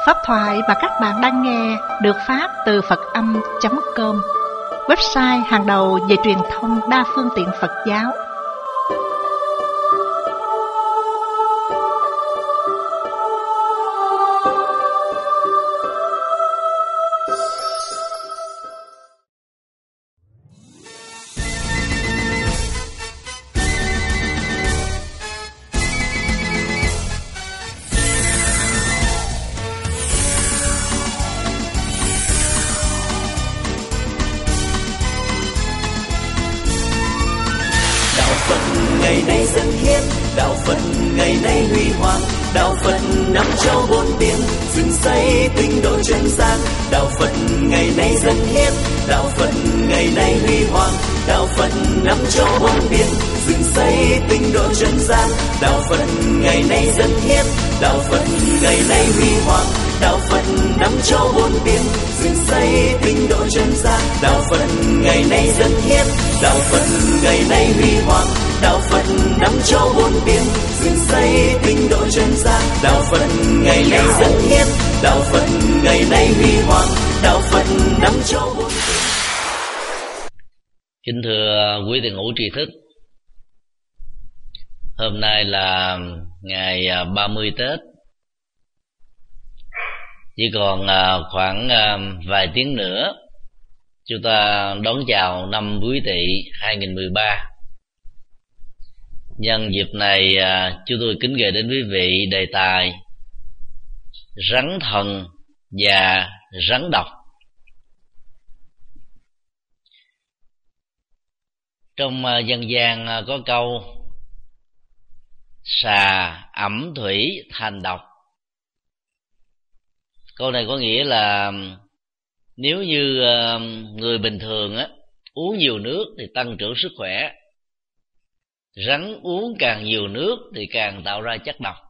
Pháp thoại mà các bạn đang nghe được phát từ Phật-âm.com, website hàng đầu về truyền thông đa phương tiện Phật giáo. Ngày nay dân hiến, đạo Phật ngày nay huy hoàng, đạo Phật năm châu bốn biển, dựng xây tinh độ chân gian. Đạo Phật ngày nay dân hiến, đạo Phật ngày nay huy hoàng, đạo Phật năm châu bốn biển, dựng xây tinh độ chân gian. Đạo Phật ngày nay dân hiến, đạo Phật ngày nay huy hoàng, đạo Phật năm châu bốn biển, dựng xây tinh độ chân gian. Đạo Phật ngày nay dân hiến, đạo Phật ngày nay huy hoàng, đạo Phật năm châu bốn biển, dựng xây tinh độ chân gian. Đạo Phật ngày nay dân hiến, đạo Phật ngày nay huy hoàng, đạo Phật năm châu bốn biển. Kính thưa quý thiền hữu tri thức, hôm nay là ngày 30 Tết, chỉ còn khoảng vài tiếng nữa chúng ta đón chào năm Quý Tỵ 2013. Nhân dịp này chúng tôi kính gửi đến quý vị đề tài rắn thần và rắn độc. Trong dân gian có câu xà ẩm thủy thành độc. Câu này có nghĩa là nếu như người bình thường uống nhiều nước thì tăng trưởng sức khỏe, rắn uống càng nhiều nước thì càng tạo ra chất độc.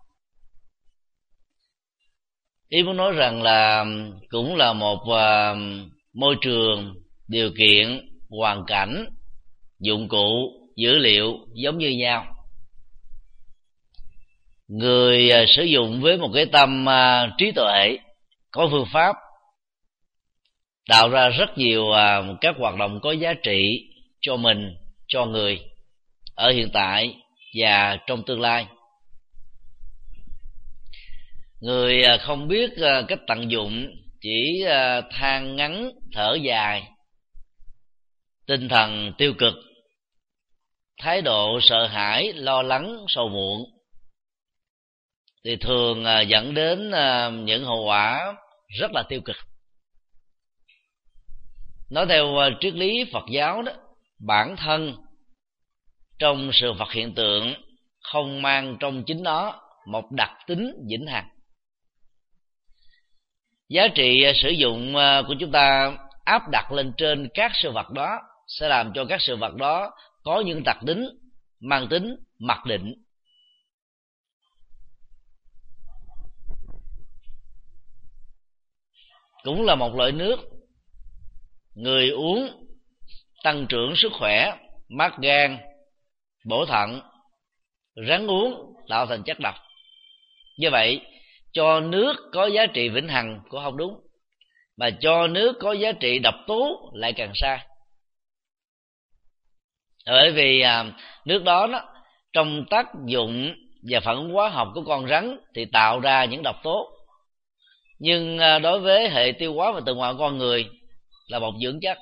Ý muốn nói rằng là cũng là một môi trường, điều kiện, hoàn cảnh, dụng cụ, dữ liệu giống như nhau. Người sử dụng với một cái tâm trí tuệ, có phương pháp, tạo ra rất nhiều các hoạt động có giá trị cho mình, cho người ở hiện tại và trong tương lai. Người không biết cách tận dụng, chỉ than ngắn thở dài, tinh thần tiêu cực, thái độ sợ hãi, lo lắng, sầu muộn, thì thường dẫn đến những hậu quả rất là tiêu cực. Nói theo triết lý Phật giáo đó, bản thân trong sự vật hiện tượng không mang trong chính nó một đặc tính vĩnh hằng. Giá trị sử dụng của chúng ta áp đặt lên trên các sự vật đó sẽ làm cho các sự vật đó có những đặc tính mang tính mặc định. Cũng là một loại nước, người uống tăng trưởng sức khỏe, mát gan, bổ thận, rắn uống tạo thành chất độc. Như vậy, cho nước có giá trị vĩnh hằng cũng không đúng, mà cho nước có giá trị độc tố lại càng sai. Bởi vì nước đó trong tác dụng và phản ứng hóa học của con rắn thì tạo ra những độc tố, nhưng đối với hệ tiêu hóa và tuần hoàn của con người là một dưỡng chất.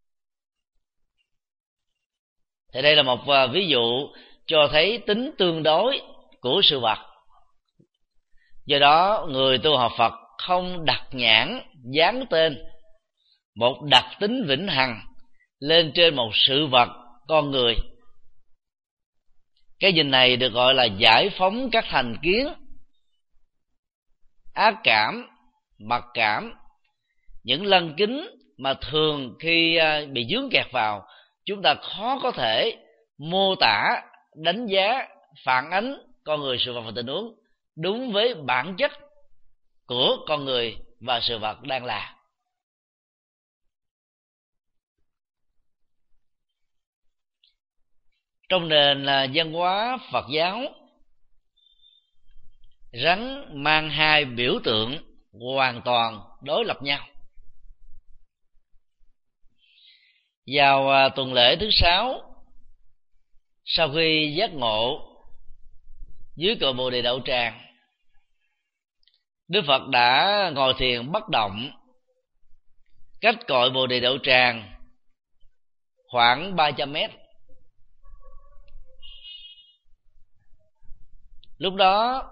Thì đây là một ví dụ cho thấy tính tương đối của sự vật. Do đó người tu học Phật không đặt nhãn, dán tên một đặc tính vĩnh hằng lên trên một sự vật, con người. Cái nhìn này được gọi là giải phóng các thành kiến, ác cảm, mặc cảm, những lăng kính mà thường khi bị vướng kẹt vào, chúng ta khó có thể mô tả, đánh giá, phản ánh con người, sự vật và tình huống đúng với bản chất của con người và sự vật đang là. Trong nền văn hóa Phật giáo, rắn mang hai biểu tượng hoàn toàn đối lập nhau. Vào tuần lễ thứ 6, sau khi giác ngộ dưới cội Bồ Đề Đậu Tràng, Đức Phật đã ngồi thiền bất động cách cội Bồ Đề Đậu Tràng khoảng 300 mét. Lúc đó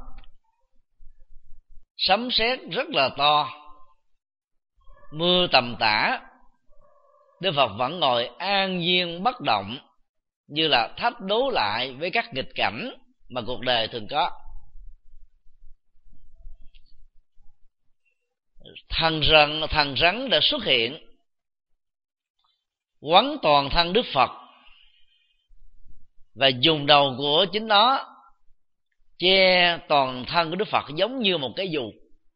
sấm sét rất là to, mưa tầm tã. Đức Phật vẫn ngồi an nhiên bất động, như là thách đố lại với các nghịch cảnh mà cuộc đời thường có. Thằng rắn đã xuất hiện, quấn toàn thân Đức Phật và dùng đầu của chính nó che toàn thân của Đức Phật giống như một cái dù.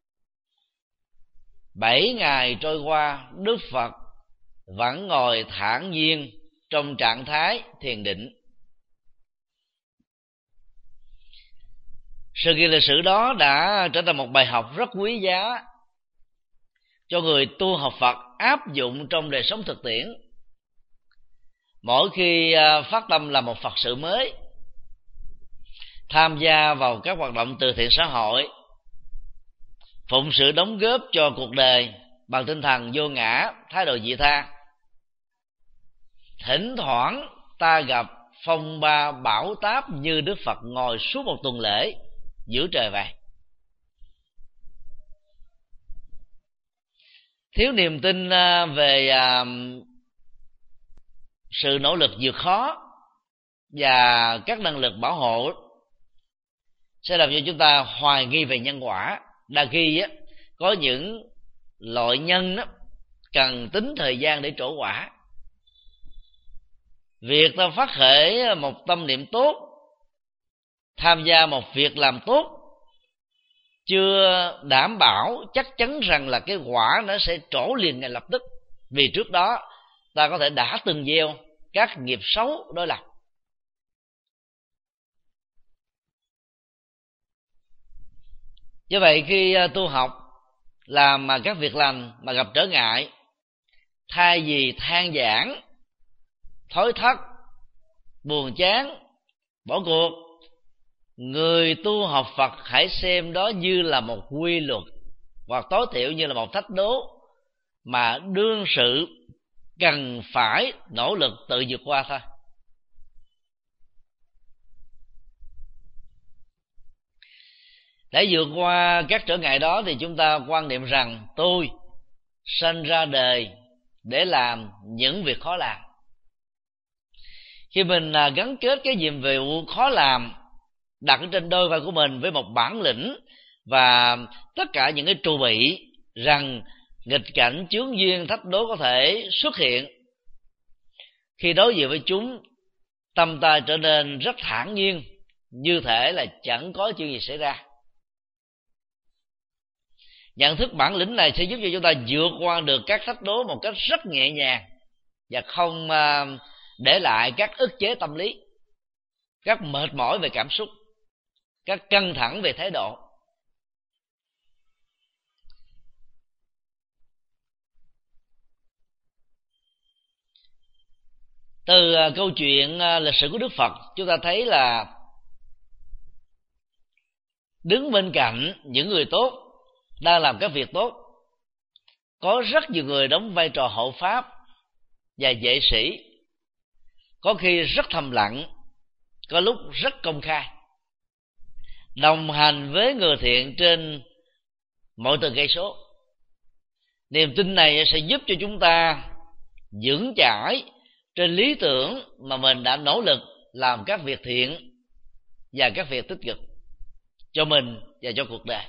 7 ngày trôi qua, Đức Phật vẫn ngồi thản nhiên trong trạng thái thiền định. Sự kiện lịch sử đó đã trở thành một bài học rất quý giá cho người tu học Phật áp dụng trong đời sống thực tiễn. Mỗi khi phát tâm làm một Phật sự mới, tham gia vào các hoạt động từ thiện xã hội, phụng sự đóng góp cho cuộc đời bằng tinh thần vô ngã, thái độ vị tha, thỉnh thoảng ta gặp phong ba bão táp như Đức Phật ngồi suốt một tuần lễ giữa trời vậy. Thiếu niềm tin về sự nỗ lực vượt khó và các năng lực bảo hộ sẽ làm cho chúng ta hoài nghi về nhân quả. Đa khi có những loại nhân cần tính thời gian để trổ quả. Việc ta phát khởi một tâm niệm tốt, tham gia một việc làm tốt, chưa đảm bảo chắc chắn rằng là cái quả nó sẽ trổ liền ngay lập tức. Vì trước đó ta có thể đã từng gieo các nghiệp xấu đối lập. Do vậy khi tu học làm các việc lành mà gặp trở ngại, thay vì than vãn, thối thất, buồn chán, bỏ cuộc, người tu học Phật hãy xem đó như là một quy luật, hoặc tối thiểu như là một thách đố mà đương sự cần phải nỗ lực tự vượt qua thôi. Để vượt qua các trở ngại đó thì chúng ta quan niệm rằng tôi sinh ra đời để làm những việc khó làm. Khi mình gắn kết cái nhiệm vụ khó làm đặt ở trên đôi vai của mình với một bản lĩnh và tất cả những cái trù bị rằng nghịch cảnh chướng duyên thách đố có thể xuất hiện, khi đối diện với chúng, tâm ta trở nên rất thản nhiên, như thể là chẳng có chuyện gì xảy ra. Nhận thức bản lĩnh này sẽ giúp cho chúng ta vượt qua được các thách đố một cách rất nhẹ nhàng và không để lại các ức chế tâm lý, các mệt mỏi về cảm xúc, các căng thẳng về thái độ. Từ câu chuyện lịch sử của Đức Phật, chúng ta thấy là đứng bên cạnh những người tốt đang làm các việc tốt, có rất nhiều người đóng vai trò hộ pháp và vệ sĩ, có khi rất thầm lặng, có lúc rất công khai, đồng hành với người thiện trên mọi từng cây số. Niềm tin này sẽ giúp cho chúng ta vững chãi trên lý tưởng mà mình đã nỗ lực làm các việc thiện và các việc tích cực cho mình và cho cuộc đời.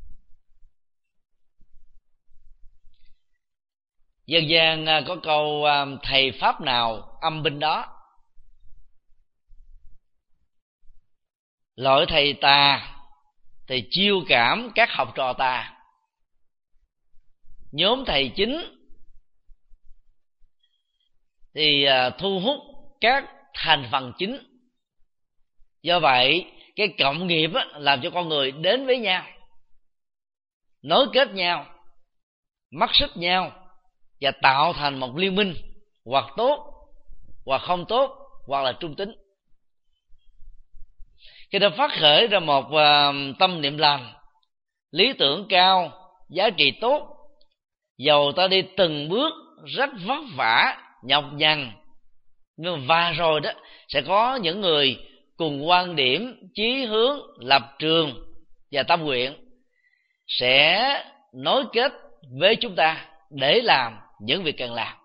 Dân gian có câu thầy pháp nào âm binh đó. Loại thầy tà thì chiêu cảm các học trò tà, nhóm thầy chính thì thu hút các thành phần chính. Do vậy cái cộng nghiệp làm cho con người đến với nhau. nối kết nhau, mắc xích nhau và tạo thành một liên minh hoặc tốt hoặc không tốt hoặc là trung tính. Khi đã phát khởi ra một tâm niệm lành, lý tưởng cao, giá trị tốt, dầu ta đi từng bước rất vất vả, nhọc nhằn, nhưng và rồi đó sẽ có những người cùng quan điểm, chí hướng, lập trường và tâm nguyện sẽ nối kết với chúng ta để làm những việc cần làm.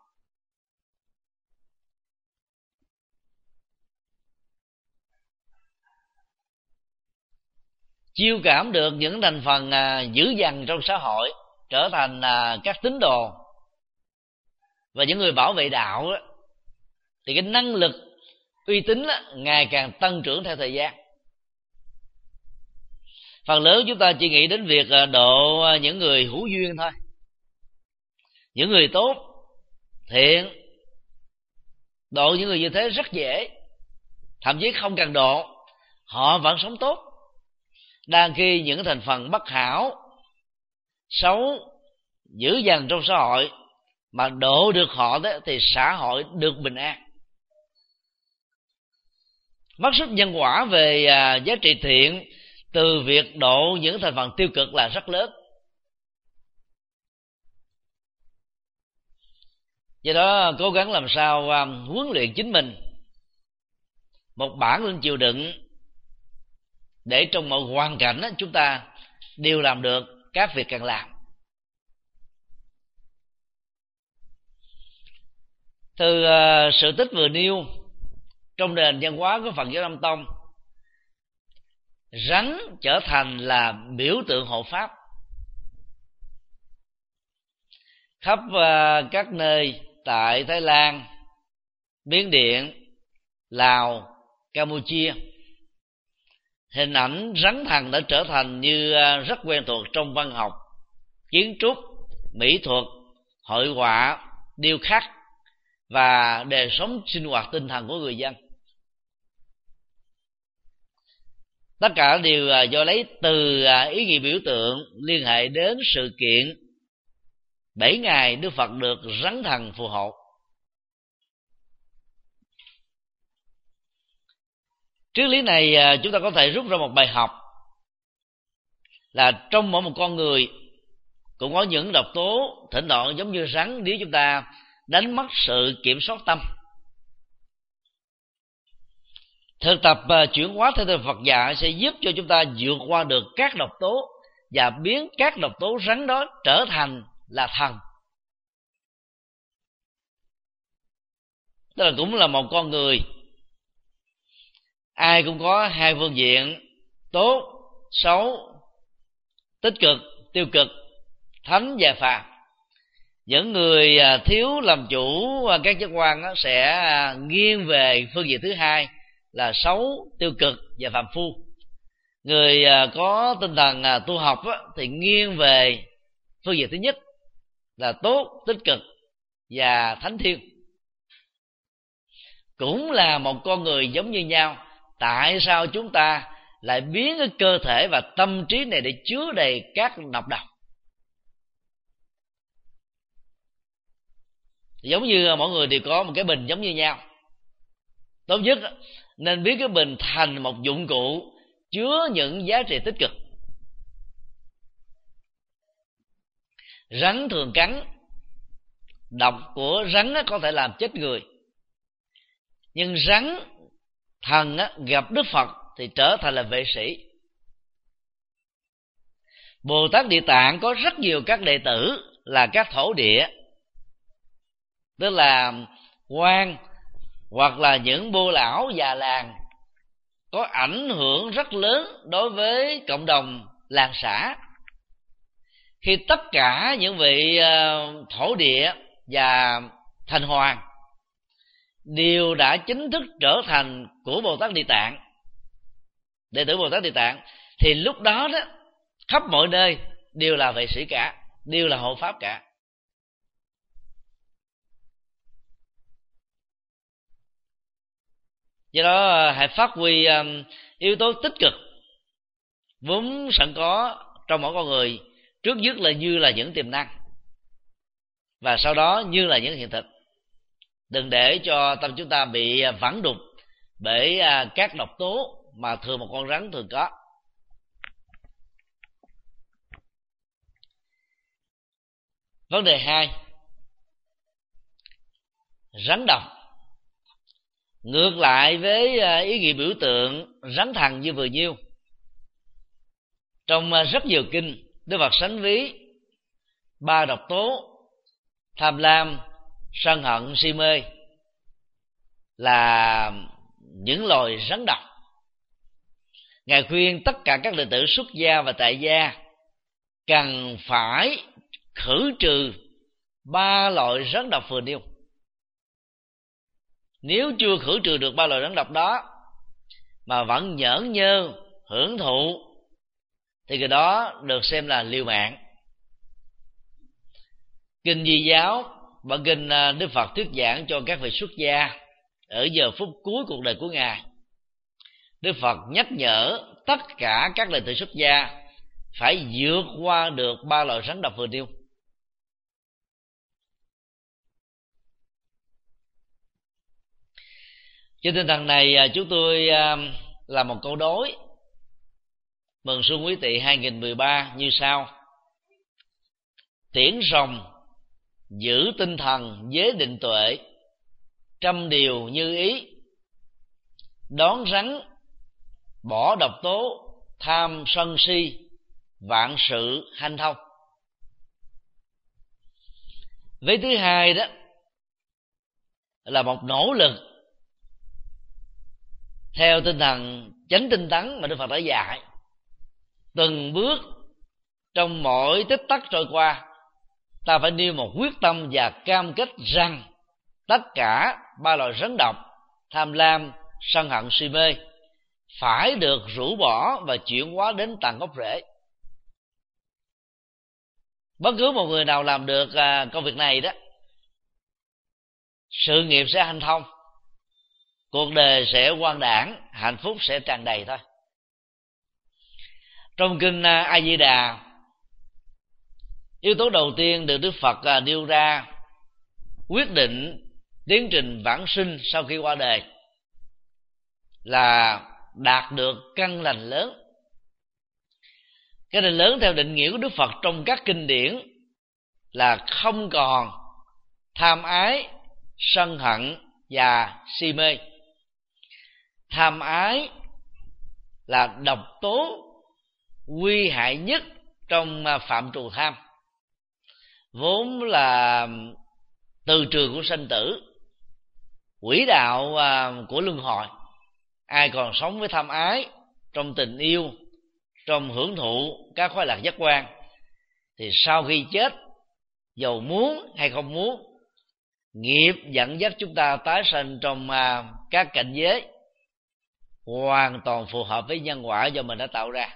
Chiêu cảm được những thành phần dữ dằn trong xã hội trở thành các tín đồ và những người bảo vệ đạo đó, thì cái năng lực uy tín ngày càng tăng trưởng theo thời gian. Phần lớn chúng ta chỉ nghĩ đến việc độ những người hữu duyên thôi, những người tốt, thiện. Độ những người như thế rất dễ, thậm chí không cần độ, họ vẫn sống tốt. Đang khi những thành phần bất hảo, xấu, dữ dằn trong xã hội mà độ được họ đó, thì xã hội được bình an. Mất sức nhân quả về giá trị thiện từ việc độ những thành phần tiêu cực là rất lớn. Do đó cố gắng làm sao huấn luyện chính mình một bản lĩnh chịu đựng, để trong mọi hoàn cảnh chúng ta đều làm được các việc cần làm. Từ sự tích vừa nêu, trong nền văn hóa của Phật giáo Nam Tông, rắn trở thành là biểu tượng hộ pháp. Khắp các nơi tại Thái Lan, Miến Điện, Lào, Campuchia, hình ảnh rắn thần đã trở thành như rất quen thuộc trong văn học, kiến trúc, mỹ thuật, hội họa, điêu khắc và đời sống sinh hoạt tinh thần của người dân. Tất cả đều do lấy từ ý nghĩa biểu tượng liên hệ đến sự kiện 7 ngày Đức Phật được rắn thần phù hộ. Triết lý này chúng ta có thể rút ra một bài học là trong mỗi một con người cũng có những độc tố thỉnh thoảng giống như rắn, nếu chúng ta đánh mất sự kiểm soát tâm. Thực tập chuyển hóa theo Phật dạy sẽ giúp cho chúng ta vượt qua được các độc tố và biến các độc tố rắn đó trở thành là thần. Tức là cũng là một con người, ai cũng có hai phương diện tốt, xấu, tích cực, tiêu cực, thánh và phàm. Những người thiếu làm chủ các giác quan sẽ nghiêng về phương diện thứ hai là xấu, tiêu cực và phàm phu. Người có tinh thần tu học thì nghiêng về phương diện thứ nhất là tốt, tích cực và thánh thiêng. Cũng là một con người giống như nhau, tại sao chúng ta lại biến cái cơ thể và tâm trí này để chứa đầy các nọc độc? Giống như mỗi người đều có một cái bình giống như nhau. Tốt nhất nên biến cái bình thành một dụng cụ chứa những giá trị tích cực. Rắn thường cắn, độc của rắn có thể làm chết người, nhưng rắn thần gặp Đức Phật thì trở thành là vệ sĩ. Bồ Tát Địa Tạng có rất nhiều các đệ tử là các thổ địa, tức là quan hoặc là những bô lão già làng có ảnh hưởng rất lớn đối với cộng đồng làng xã. Khi tất cả những vị thổ địa và thành hoàng đều đã chính thức trở thành của Bồ Tát Địa Tạng, đệ tử Bồ Tát Địa Tạng, thì lúc đó đó khắp mọi nơi đều là vệ sĩ cả, đều là hộ pháp cả. Do đó hãy phát huy yếu tố tích cực vốn sẵn có trong mỗi con người trước nhất là như là những tiềm năng, và sau đó như là những hiện thực. Đừng để cho tâm chúng ta bị vẩn đục bởi các độc tố mà thường một con rắn thường có. Vấn đề 2, rắn độc. Ngược lại với ý nghĩa biểu tượng rắn thần như vừa nhiêu, trong rất nhiều kinh, Đức Phật sánh ví 3 độc tố tham lam, sân hận, si mê là những loài rắn độc. Ngài khuyên tất cả các đệ tử xuất gia và tại gia cần phải khử trừ 3 loại rắn độc vừa nêu. Nếu chưa khử trừ được 3 loại rắn độc đó mà vẫn nhởn nhơ hưởng thụ thì cái đó được xem là liều mạng. Kinh Di Giáo và kinh Đức Phật thuyết giảng cho các vị xuất gia ở giờ phút cuối cuộc đời của Ngài. Đức Phật nhắc nhở tất cả các đệ tử xuất gia phải vượt qua được 3 loại rắn độc vừa nêu. Trên tinh thần này, chúng tôi làm một câu đối mừng xuân Quý Tỵ 2013 như sau: tiễn rồng giữ tinh thần giới định tuệ, trăm điều như ý, đón rắn bỏ độc tố tham sân si, vạn sự hanh thông. Vế thứ hai đó là một nỗ lực theo tinh thần chánh tinh tấn mà Đức Phật đã dạy. Từng bước trong mỗi tích tắc trôi qua, ta phải nêu một quyết tâm và cam kết rằng tất cả 3 loại rắn độc tham lam, sân hận, si mê phải được rũ bỏ và chuyển hóa đến tận gốc rễ. Bất cứ một người nào làm được công việc này đó, sự nghiệp sẽ hanh thông, cuộc đời sẽ quang đãng, hạnh phúc sẽ tràn đầy thôi. Trong kinh A Di Đà, yếu tố đầu tiên được Đức Phật nêu ra quyết định tiến trình vãng sinh sau khi qua đời là đạt được căn lành lớn. Căn lành lớn theo định nghĩa của Đức Phật trong các kinh điển là không còn tham ái, sân hận và si mê. Tham ái là độc tố nguy hại nhất trong phạm trù tham, vốn là từ trường của sanh tử, quỹ đạo của luân hồi. Ai còn sống với tham ái, trong tình yêu, trong hưởng thụ các khoái lạc giác quan, thì sau khi chết, dầu muốn hay không muốn, nghiệp dẫn dắt chúng ta tái sanh trong các cảnh giới hoàn toàn phù hợp với nhân quả do mình đã tạo ra.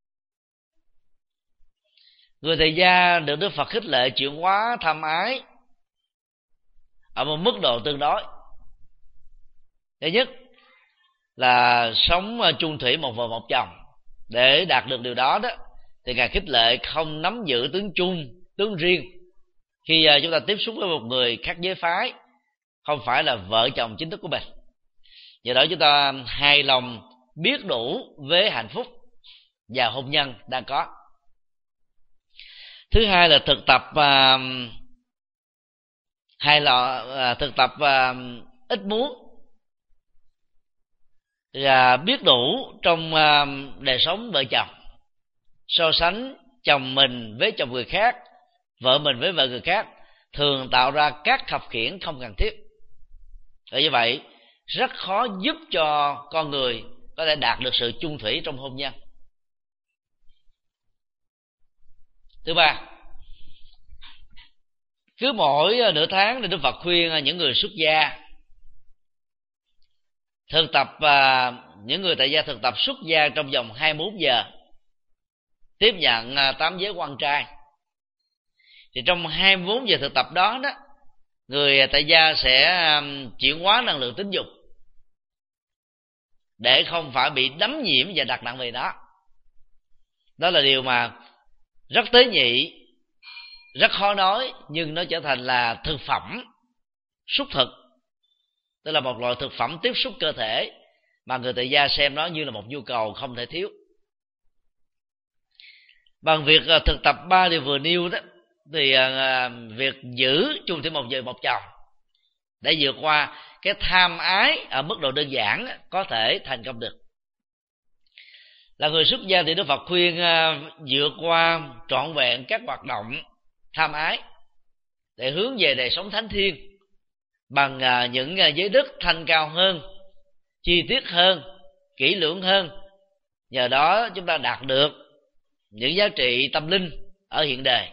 Người tại gia được Đức Phật khích lệ chuyển hóa tham ái ở một mức độ tương đối. Thứ nhất là sống chung thủy một vợ một chồng. Để đạt được điều đó đó thì Ngài khích lệ không nắm giữ tướng chung, tướng riêng. Khi chúng ta tiếp xúc với một người khác giới phái, không phải là vợ chồng chính thức của mình. Do đó chúng ta hài lòng biết đủ với hạnh phúc và hôn nhân đang có. Thứ hai là thực tập ít muốn và biết đủ trong đời sống vợ chồng. So sánh chồng mình với chồng người khác, vợ mình với vợ người khác thường tạo ra các khập khiễng không cần thiết. Bởi như vậy rất khó giúp cho con người có thể đạt được sự chung thủy trong hôn nhân. Thứ ba, cứ mỗi nửa tháng thì Đức Phật khuyên những người xuất gia thực tập, những người tại gia thực tập xuất gia trong vòng 24 giờ, tiếp nhận 8 giới quan trai. Thì trong 24 giờ thực tập đó, người tại gia sẽ chuyển hóa năng lượng tính dục để không phải bị đắm nhiễm và đặt nặng về đó. Đó là điều mà rất tế nhị, rất khó nói, nhưng nó trở thành là thực phẩm xúc thực, tức là một loại thực phẩm tiếp xúc cơ thể mà người tại gia xem nó như là một nhu cầu không thể thiếu. Bằng việc thực tập 3 điều vừa nêu đó, thì việc giữ chung thủy một vợ một chồng để vượt qua cái tham ái ở mức độ đơn giản có thể thành công được. Là người xuất gia thì Đức Phật khuyên vượt qua trọn vẹn các hoạt động tham ái để hướng về đời sống thánh thiêng bằng những giới đức thanh cao hơn, chi tiết hơn, kỹ lưỡng hơn. Nhờ đó chúng ta đạt được những giá trị tâm linh ở hiện đời.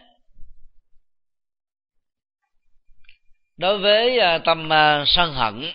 Đối với tâm sân hận,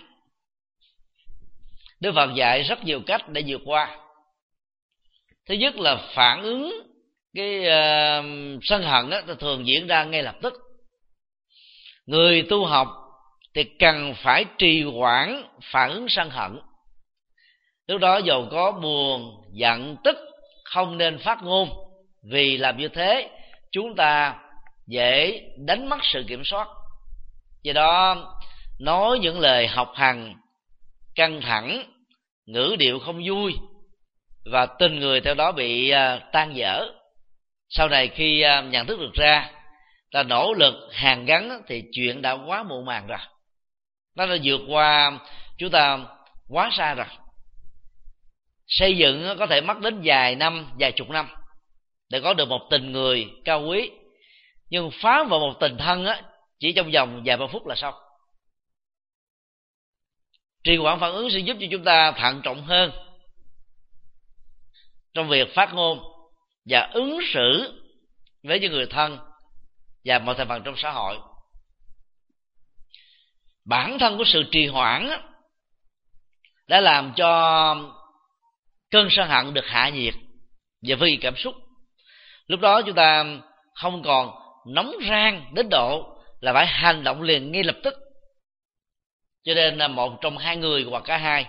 Đức Phật dạy rất nhiều cách để vượt qua. Thứ nhất là phản ứng cái sân hận đó, thường diễn ra ngay lập tức. Người tu học thì cần phải trì hoãn phản ứng sân hận. Lúc đó dầu có buồn, giận, tức, không nên phát ngôn, vì làm như thế chúng ta dễ đánh mất sự kiểm soát. Do đó nói những lời học hành căng thẳng, ngữ điệu không vui, và tình người theo đó bị tan vỡ. Sau này khi nhận thức được ra, ta nỗ lực hàn gắn thì chuyện đã quá muộn màng rồi. Nó đã vượt qua chúng ta quá xa rồi. Xây dựng có thể mất đến vài năm, vài chục năm để có được một tình người cao quý, nhưng phá vào một tình thân chỉ trong vòng vài ba phút là xong. Trì hoãn phản ứng sẽ giúp cho chúng ta thận trọng hơn trong việc phát ngôn và ứng xử với những người thân và mọi thành phần trong xã hội. Bản thân của sự trì hoãn đã làm cho cơn sân hận được hạ nhiệt và vơi cảm xúc. Lúc đó chúng ta không còn nóng rang đến độ là phải hành động liền ngay lập tức. Cho nên là một trong hai người hoặc cả hai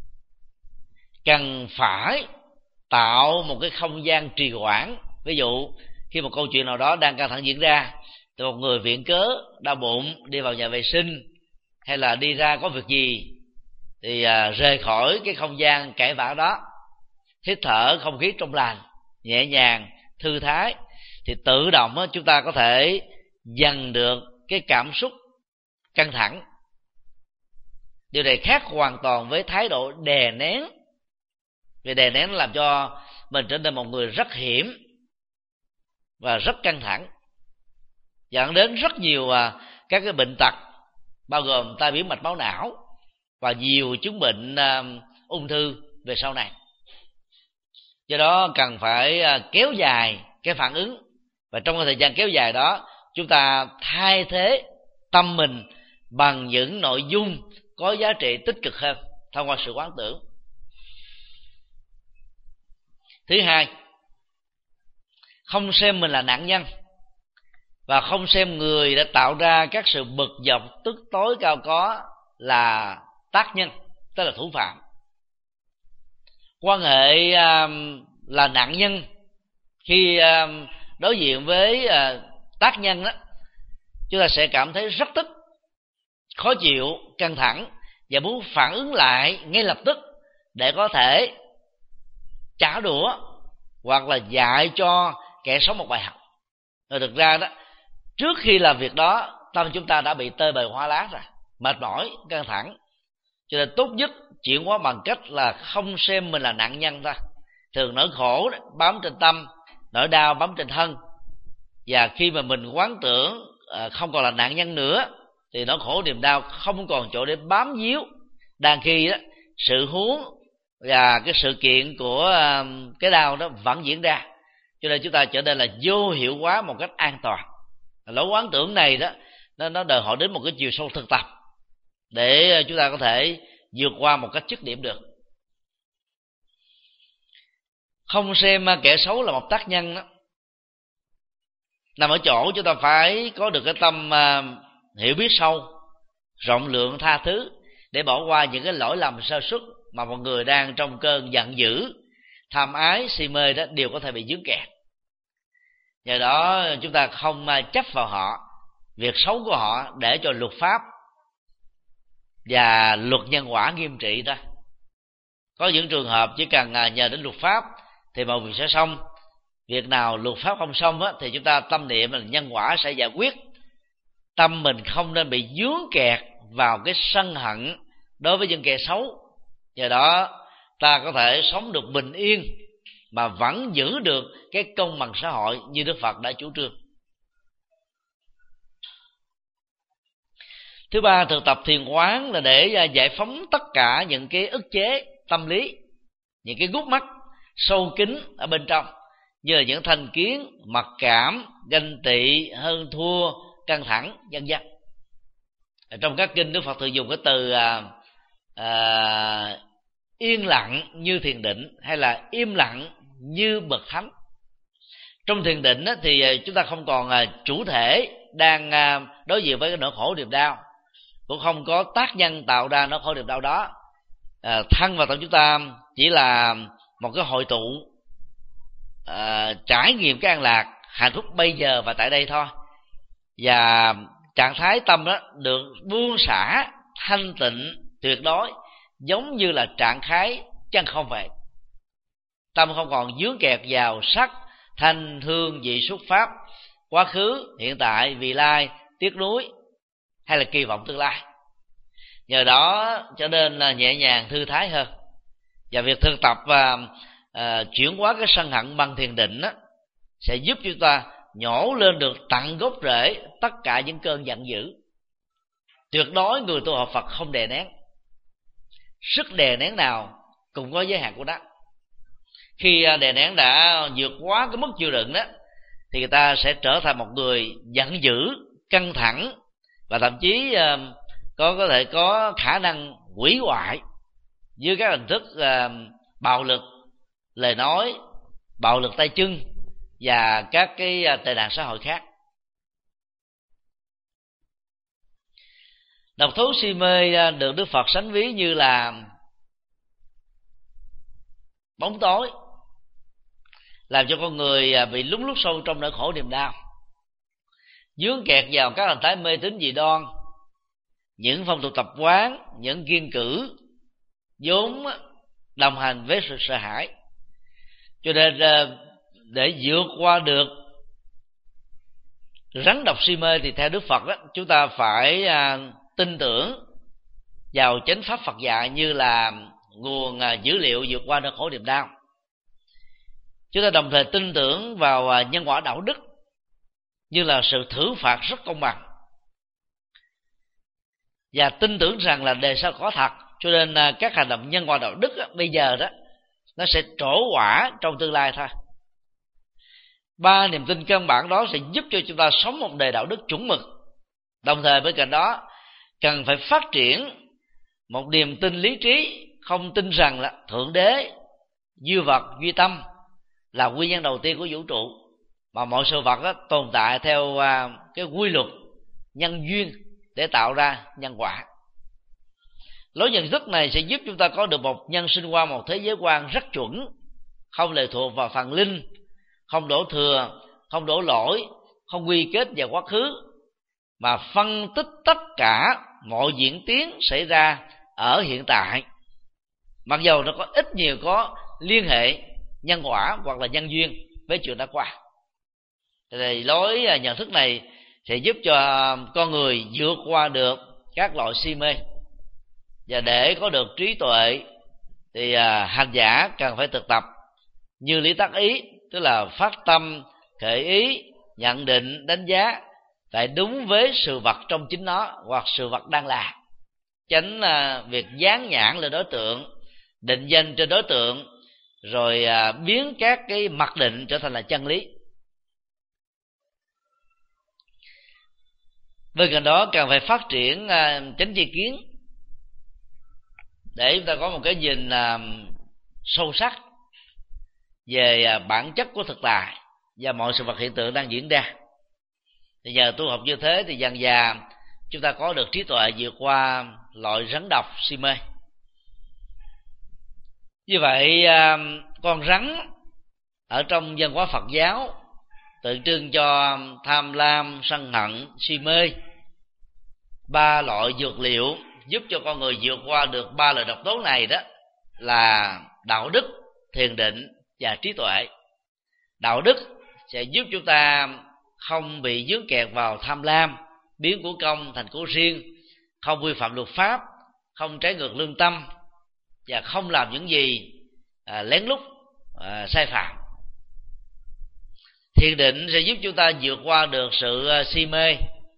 cần phải tạo một cái không gian trì hoãn. Ví dụ khi một câu chuyện nào đó đang căng thẳng diễn ra, thì một người viện cớ đau bụng đi vào nhà vệ sinh hay là đi ra có việc gì thì rời khỏi cái không gian cãi vã đó, hít thở không khí trong lành, nhẹ nhàng, thư thái, thì tự động chúng ta có thể dằn được cái cảm xúc căng thẳng. Điều này khác hoàn toàn với thái độ đè nén. Vì đè nén làm cho mình trở nên một người rất hiểm và rất căng thẳng, dẫn đến rất nhiều các cái bệnh tật, bao gồm tai biến mạch máu não và nhiều chứng bệnh ung thư về sau này. Do đó cần phải kéo dài cái phản ứng, và trong cái thời gian kéo dài đó chúng ta thay thế tâm mình bằng những nội dung có giá trị tích cực hơn thông qua sự quán tưởng. Thứ hai, không xem mình là nạn nhân và không xem người đã tạo ra các sự bực dọc, tức tối cao có là tác nhân, tức là thủ phạm. Quan hệ là nạn nhân khi đối diện với tác nhân đó, chúng ta sẽ cảm thấy rất tức, khó chịu, căng thẳng và muốn phản ứng lại ngay lập tức để có thể trả đũa hoặc là dạy cho kẻ xấu một bài học. Rồi thực ra đó, trước khi làm việc đó, tâm chúng ta đã bị tơi bời hoa lá rồi, mệt mỏi, căng thẳng. Cho nên tốt nhất chuyển hóa bằng cách là không xem mình là nạn nhân thôi. Thường nỗi khổ đó, bám trên tâm, nỗi đau bám trên thân. Và khi mà mình quán tưởng không còn là nạn nhân nữa, thì nỗi khổ niềm đau không còn chỗ để bám víu. Đang khi đó, sự huống và cái sự kiện của cái đau đó vẫn diễn ra, cho nên chúng ta trở nên là vô hiệu hóa một cách an toàn. Lối quán tưởng này đó nó đòi hỏi đến một cái chiều sâu thực tập để chúng ta có thể vượt qua một cách dứt điểm được. Không xem kẻ xấu là một tác nhân đó nằm ở chỗ chúng ta phải có được cái tâm hiểu biết sâu, rộng lượng, tha thứ để bỏ qua những cái lỗi lầm sơ suất mà một người đang trong cơn giận dữ, tham ái, si mê đó đều có thể bị dướng kẹt. Nhờ đó chúng ta không chấp vào họ, việc xấu của họ, để cho luật pháp và luật nhân quả nghiêm trị đó. Có những trường hợp chỉ cần nhờ đến luật pháp thì mọi việc sẽ xong. Việc nào luật pháp không xong thì chúng ta tâm niệm là nhân quả sẽ giải quyết. Tâm mình không nên bị vướng kẹt vào cái sân hận đối với những kẻ xấu. Nhờ đó ta có thể sống được bình yên mà vẫn giữ được cái công bằng xã hội như Đức Phật đã chủ trương. Thứ ba, thực tập thiền quán là để giải phóng tất cả những cái ức chế tâm lý, những cái gút mắt sâu kín ở bên trong, như là những thành kiến, mặc cảm, ganh tị, hơn thua, căng thẳng, vân vân. Trong các kinh, Đức Phật thường dùng cái từ yên lặng như thiền định, hay là im lặng như bậc thánh. Trong thiền định thì chúng ta không còn chủ thể đang đối diện với cái nỗi khổ niềm đau, cũng không có tác nhân tạo ra nỗi khổ niềm đau đó. Thân và tâm chúng ta chỉ là một cái hội tụ trải nghiệm cái an lạc, hạnh phúc bây giờ và tại đây thôi. Và trạng thái tâm đó được buông xả thanh tịnh tuyệt đối, giống như là trạng thái chân không vậy. Tâm không còn vướng kẹt vào sắc, thanh, hương, vị, xúc, pháp, quá khứ, hiện tại, vị lai, tiếc nuối hay là kỳ vọng tương lai. Nhờ đó cho nên là nhẹ nhàng, thư thái hơn. Và việc thực tập chuyển hóa cái sân hận bằng thiền định sẽ giúp chúng ta nhổ lên được tận gốc rễ tất cả những cơn giận dữ. Tuyệt đối người tu học Phật không đè nén. Sức đè nén nào cũng có giới hạn của nó. Khi đè nén đã vượt quá cái mức chịu đựng đó, thì người ta sẽ trở thành một người giận dữ, căng thẳng, và thậm chí có thể có khả năng hủy hoại dưới các hình thức bạo lực, lời nói, bạo lực tay chân và các cái tệ nạn xã hội khác. Độc thú si mê được Đức Phật sánh ví như là bóng tối, làm cho con người bị lún lút sâu trong nỗi khổ niềm đau, vướng kẹt vào các hình thái mê tín dị đoan, những phong tục tập quán, những kiêng cữ vốn đồng hành với sự sợ hãi. Cho nên để vượt qua được rắn độc si mê thì theo Đức Phật đó, chúng ta phải tin tưởng vào chánh pháp Phật dạy như là nguồn dữ liệu vượt qua nỗi khổ niềm đau. Chúng ta đồng thời tin tưởng vào nhân quả đạo đức như là sự thưởng phạt rất công bằng, và tin tưởng rằng là đề sao có thật, cho nên các hành động nhân quả đạo đức bây giờ đó nó sẽ trổ quả trong tương lai thôi. Ba niềm tin căn bản đó sẽ giúp cho chúng ta sống một đời đạo đức chuẩn mực. Đồng thời bên cạnh đó cần phải phát triển một niềm tin lý trí, không tin rằng là thượng đế, dư vật, duy tâm là nguyên nhân đầu tiên của vũ trụ, mà mọi sự vật đó tồn tại theo cái quy luật nhân duyên để tạo ra nhân quả. Lối nhận thức này sẽ giúp chúng ta có được một nhân sinh quan, một thế giới quan rất chuẩn, không lệ thuộc vào phần linh, không đổ thừa, không đổ lỗi, không quy kết vào quá khứ, mà phân tích tất cả mọi diễn tiến xảy ra ở hiện tại, mặc dầu nó có ít nhiều có liên hệ nhân quả hoặc là nhân duyên với chuyện đã qua. Thì lối nhận thức này sẽ giúp cho con người vượt qua được các loại si mê. Và để có được trí tuệ thì hành giả cần phải thực tập như lý tác ý, tức là phát tâm, khởi ý, nhận định, đánh giá phải đúng với sự vật trong chính nó hoặc sự vật đang là, tránh việc dán nhãn lên đối tượng, định danh trên đối tượng, rồi biến các cái mặc định trở thành là chân lý. Bên cạnh đó cần phải phát triển chánh tri kiến để chúng ta có một cái nhìn sâu sắc về bản chất của thực tại và mọi sự vật hiện tượng đang diễn ra. Thì nhờ tu học như thế thì dần dà chúng ta có được trí tuệ vượt qua loại rắn độc si mê. Như vậy con rắn ở trong văn hóa Phật giáo tượng trưng cho tham lam, sân hận, si mê. 3 loại dược liệu giúp cho con người vượt qua được 3 loại độc tố này đó là đạo đức, thiền định và trí tuệ. Đạo đức sẽ giúp chúng ta không bị vướng kẹt vào tham lam, biến của công thành của riêng, không vi phạm luật pháp, không trái ngược lương tâm và không làm những gì lén lút sai phạm. Thiền định sẽ giúp chúng ta vượt qua được sự si mê,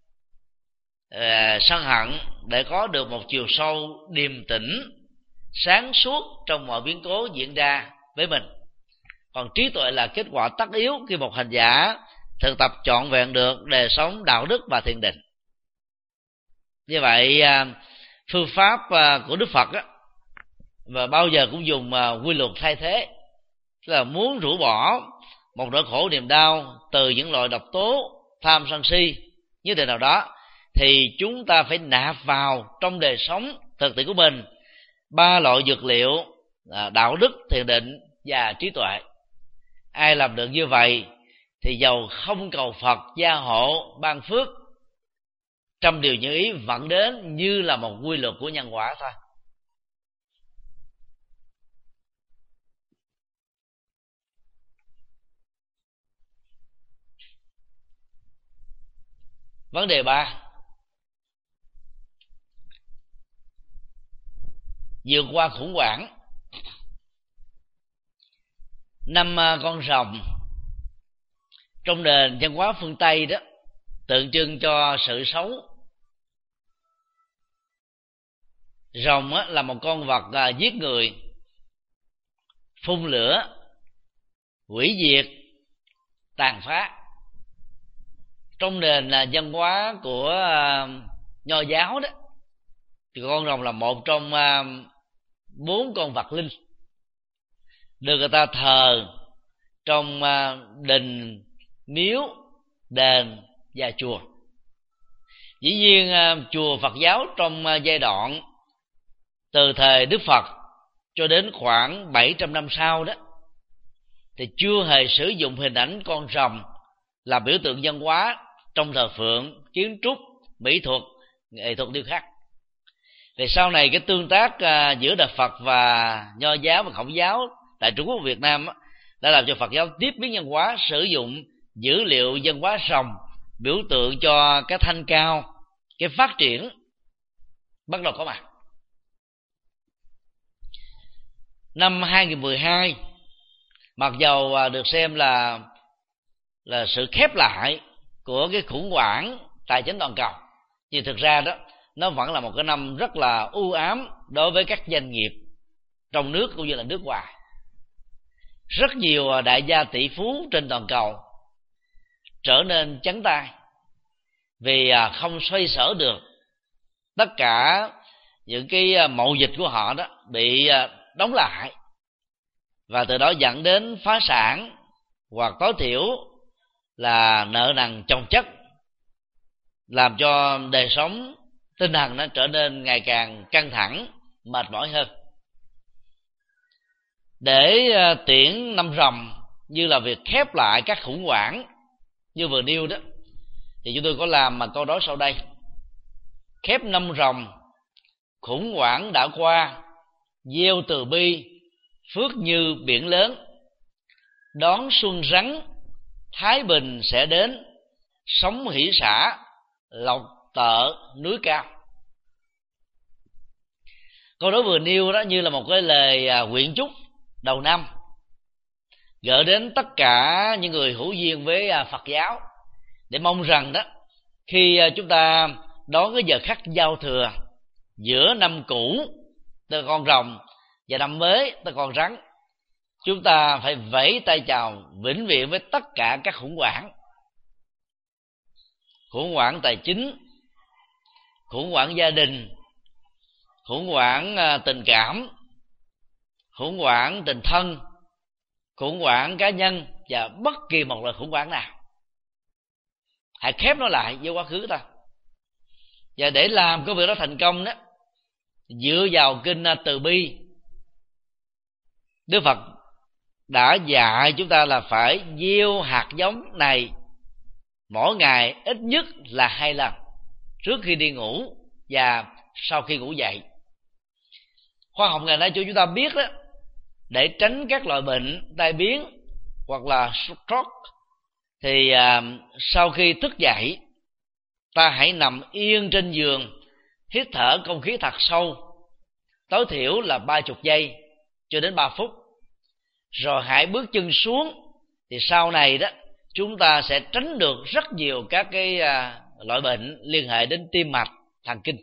sân hận để có được một chiều sâu điềm tĩnh, sáng suốt trong mọi biến cố diễn ra với mình. Còn trí tuệ là kết quả tất yếu khi một hành giả thực tập trọn vẹn được đời sống đạo đức và thiền định. Như vậy phương pháp của Đức Phật á, và bao giờ cũng dùng quy luật thay thế, tức là muốn rũ bỏ một nỗi khổ niềm đau từ những loại độc tố tham sân si như thế nào đó, thì chúng ta phải nạp vào trong đời sống thực tiễn của mình 3 loại dược liệu đạo đức, thiền định và trí tuệ. Ai làm được như vậy thì dầu không cầu Phật gia hộ ban phước, trăm điều như ý vẫn đến như là một quy luật của nhân quả thôi. Vấn đề 3: vượt qua khủng hoảng. 5 con rồng trong nền văn hóa phương Tây đó tượng trưng cho sự sống. Rồng là một con vật giết người, phun lửa, hủy diệt, tàn phá. Trong nền văn hóa của Nho giáo đó thì con rồng là một trong 4 con vật linh được người ta thờ trong đình, miếu, đền và chùa. Dĩ nhiên chùa Phật giáo trong giai đoạn từ thời Đức Phật cho đến khoảng 700 năm sau đó thì chưa hề sử dụng hình ảnh con rồng là biểu tượng văn hóa trong thờ phượng, kiến trúc, mỹ thuật, nghệ thuật điêu khắc. Thì sau này cái tương tác giữa Đạo Phật và Nho giáo và Khổng giáo tại Trung Quốc và Việt Nam đã làm cho Phật giáo tiếp biến văn hóa, sử dụng dữ liệu văn hóa rồng biểu tượng cho cái thanh cao, cái phát triển bắt đầu có mặt. Năm 2012, mặc dầu được xem là sự khép lại của cái khủng hoảng tài chính toàn cầu, nhưng thực ra đó nó vẫn là một cái năm rất là u ám đối với các doanh nghiệp trong nước cũng như là nước ngoài. Rất nhiều đại gia tỷ phú trên toàn cầu trở nên trắng tay vì không xoay sở được tất cả những cái mậu dịch của họ đó bị đóng lại, và từ đó dẫn đến phá sản hoặc tối thiểu là nợ nần chồng chất, làm cho đời sống tinh thần nó trở nên ngày càng căng thẳng, mệt mỏi hơn. Để tiễn năm rồng như là việc khép lại các khủng hoảng như vừa nêu đó, thì chúng tôi có làm câu nói sau đây: khép năm rồng, khủng hoảng đã qua, gieo từ bi, phước như biển lớn, đón xuân rắn, thái bình sẽ đến, sống hỷ xả, lộc tợ núi cao. Câu nói vừa nêu đó như là một cái lời nguyện chúc đầu năm gửi đến tất cả những người hữu duyên với Phật giáo, để mong rằng đó khi chúng ta đón cái giờ khắc giao thừa giữa năm cũ từ con rồng và năm mới từ con rắn, chúng ta phải vẫy tay chào vĩnh viễn với tất cả các khủng hoảng: khủng hoảng tài chính, khủng hoảng gia đình, khủng hoảng tình cảm, khủng hoảng tình thân, khủng hoảng cá nhân và bất kỳ một loại khủng hoảng nào. Hãy khép nó lại với quá khứ ta. Và để làm công việc đó thành công đó, dựa vào kinh Từ Bi, Đức Phật đã dạy chúng ta là phải gieo hạt giống này mỗi ngày ít nhất là 2 lần, trước khi đi ngủ và sau khi ngủ dậy. Khoa học ngày nay cho chúng ta biết đó, để tránh các loại bệnh tai biến hoặc là stroke, thì sau khi thức dậy, ta hãy nằm yên trên giường, hít thở không khí thật sâu, tối thiểu là 30 giây cho đến 3 phút, rồi hãy bước chân xuống. Thì sau này đó, chúng ta sẽ tránh được rất nhiều các cái loại bệnh liên hệ đến tim mạch, thần kinh.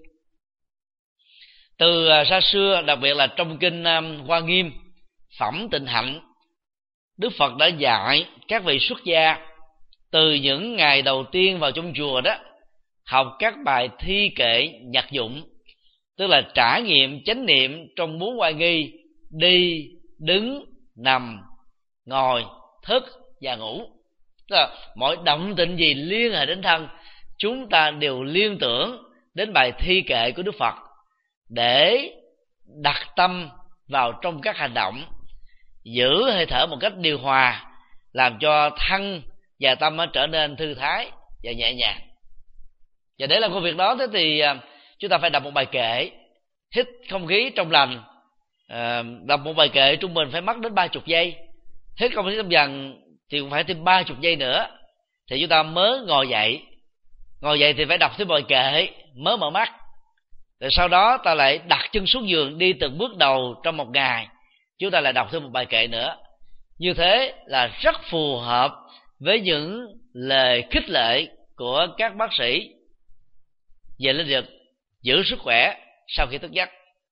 Từ xa xưa, đặc biệt là trong kinh Hoa Nghiêm, Phẩm Tịnh Hạnh, Đức Phật đã dạy các vị xuất gia từ những ngày đầu tiên vào trong chùa đó, học các bài thi kệ nhạc dụng, tức là trải nghiệm chánh niệm trong 4 oai nghi: đi, đứng, nằm, ngồi, thức và ngủ. Tức là mọi động tĩnh gì liên hệ đến thân, chúng ta đều liên tưởng đến bài thi kệ của Đức Phật để đặt tâm vào trong các hành động, giữ hơi thở một cách điều hòa, làm cho thân và tâm trở nên thư thái và nhẹ nhàng. Và để làm công việc đó thì chúng ta phải đọc một bài kệ, hít không khí trong lành. Đọc một bài kệ trung bình phải mất đến 30 giây, hít không khí trong dần thì cũng phải thêm 30 giây nữa thì chúng ta mới ngồi dậy. Ngồi dậy thì phải đọc thêm bài kệ mới mở mắt. Rồi sau đó ta lại đặt chân xuống giường, đi từng bước đầu trong một ngày, chúng ta lại đọc thêm một bài kệ nữa. Như thế là rất phù hợp với những lời khích lệ của các bác sĩ về lĩnh vực giữ sức khỏe sau khi thức giấc.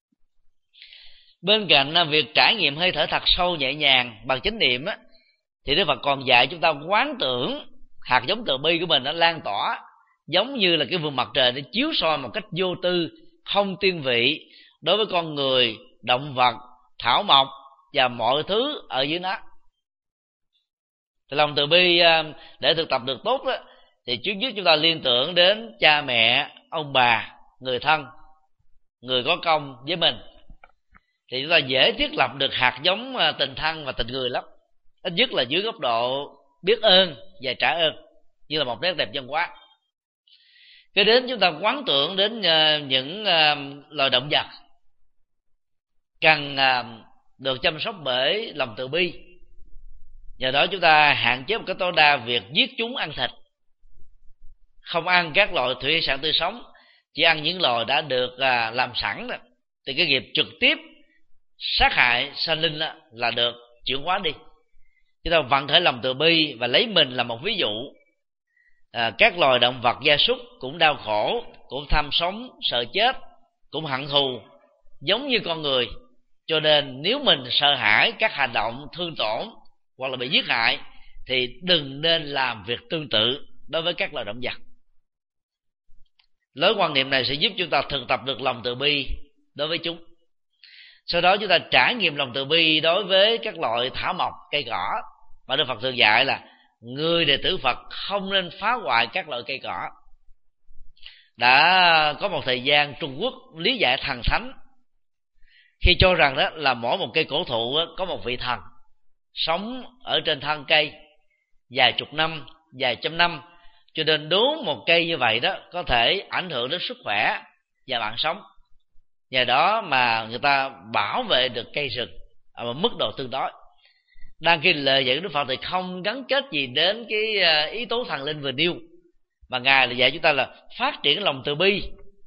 Bên cạnh việc trải nghiệm hơi thở thật sâu nhẹ nhàng bằng chánh niệm á, thì Đức Phật còn dạy chúng ta quán tưởng hạt giống từ bi của mình nó lan tỏa giống như là cái vườn mặt trời, để chiếu soi một cách vô tư, không tiên vị đối với con người, động vật, thảo mộc và mọi thứ ở dưới nó. Thì lòng từ bi để thực tập được tốt đó, thì trước nhất chúng ta liên tưởng đến cha mẹ, ông bà, người thân, người có công với mình, thì chúng ta dễ thiết lập được hạt giống tình thân và tình người lắm, ít nhất là dưới góc độ biết ơn và trả ơn như là một nét đẹp văn hóa. Cái đến chúng ta quán tưởng đến những loài động vật cần được chăm sóc bởi lòng từ bi. Nhờ đó chúng ta hạn chế một cách tối đa việc giết chúng ăn thịt, không ăn các loại thủy hải sản tươi sống, chỉ ăn những loài đã được làm sẵn đó. Thì cái nghiệp trực tiếp sát hại sanh linh là được chuyển hóa đi. Chúng ta vận khởi lòng từ bi và lấy mình là một ví dụ. Các loài động vật gia súc cũng đau khổ, cũng tham sống, sợ chết, cũng hận thù giống như con người. Cho nên nếu mình sợ hãi các hành động thương tổn hoặc là bị giết hại, thì đừng nên làm việc tương tự đối với các loài động vật. Lối quan niệm này sẽ giúp chúng ta thực tập được lòng từ bi đối với chúng. Sau đó chúng ta trải nghiệm lòng từ bi đối với các loại thảo mộc, cây cỏ. Mà Đức Phật thường dạy là người đệ tử Phật không nên phá hoại các loại cây cỏ. Đã có một thời gian Trung Quốc lý giải thần thánh, khi cho rằng đó là mỗi một cây cổ thụ có một vị thần sống ở trên thân cây vài chục năm, vài trăm năm, cho nên đốn một cây như vậy đó có thể ảnh hưởng đến sức khỏe và mạng sống. Nhờ đó mà người ta bảo vệ được cây rừng ở một mức độ tương đối. Đang khi lời dạy của Đức Phật thì không gắn kết gì đến cái yếu tố thần linh vừa nêu, mà Ngài là dạy chúng ta là phát triển lòng từ bi.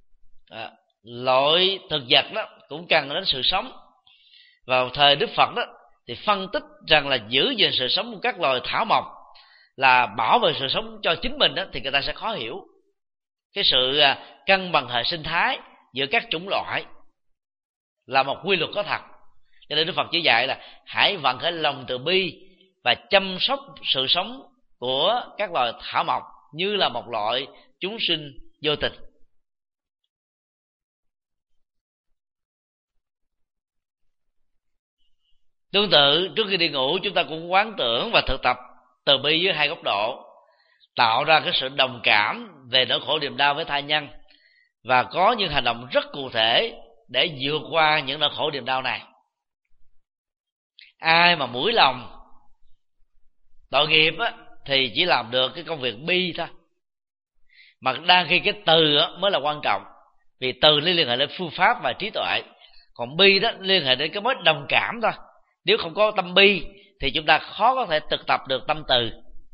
Loại thực vật đó cũng cần đến sự sống. Vào thời Đức Phật đó thì phân tích rằng là giữ gìn sự sống của các loài thảo mộc là bảo vệ sự sống cho chính mình đó, thì người ta sẽ khó hiểu cái sự cân bằng hệ sinh thái giữa các chủng loại là một quy luật có thật. Cho nên Đức Phật chỉ dạy là hãy vận khởi lòng từ bi và chăm sóc sự sống của các loài thảo mộc như là một loại chúng sinh vô tình. Tương tự, trước khi đi ngủ chúng ta cũng quán tưởng và thực tập từ bi với hai góc độ, tạo ra cái sự đồng cảm về nỗi khổ niềm đau với tha nhân, và có những hành động rất cụ thể để vượt qua những nỗi khổ niềm đau này. Ai mà mũi lòng Tội nghiệp á, thì chỉ làm được cái công việc bi thôi, mà đang khi cái từ á, mới là quan trọng, vì từ liên hệ đến phương pháp và trí tuệ, còn bi đó liên hệ đến cái mối đồng cảm thôi. Nếu không có tâm bi thì chúng ta khó có thể thực tập được tâm từ.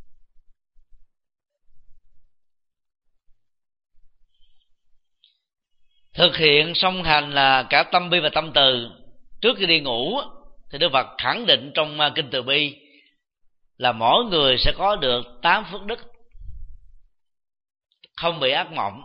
Thực hiện song hành là cả tâm bi và tâm từ trước khi đi ngủ, thì Đức Phật khẳng định trong kinh Từ Bi là mỗi người sẽ có được 8 phước đức: không bị ác mộng,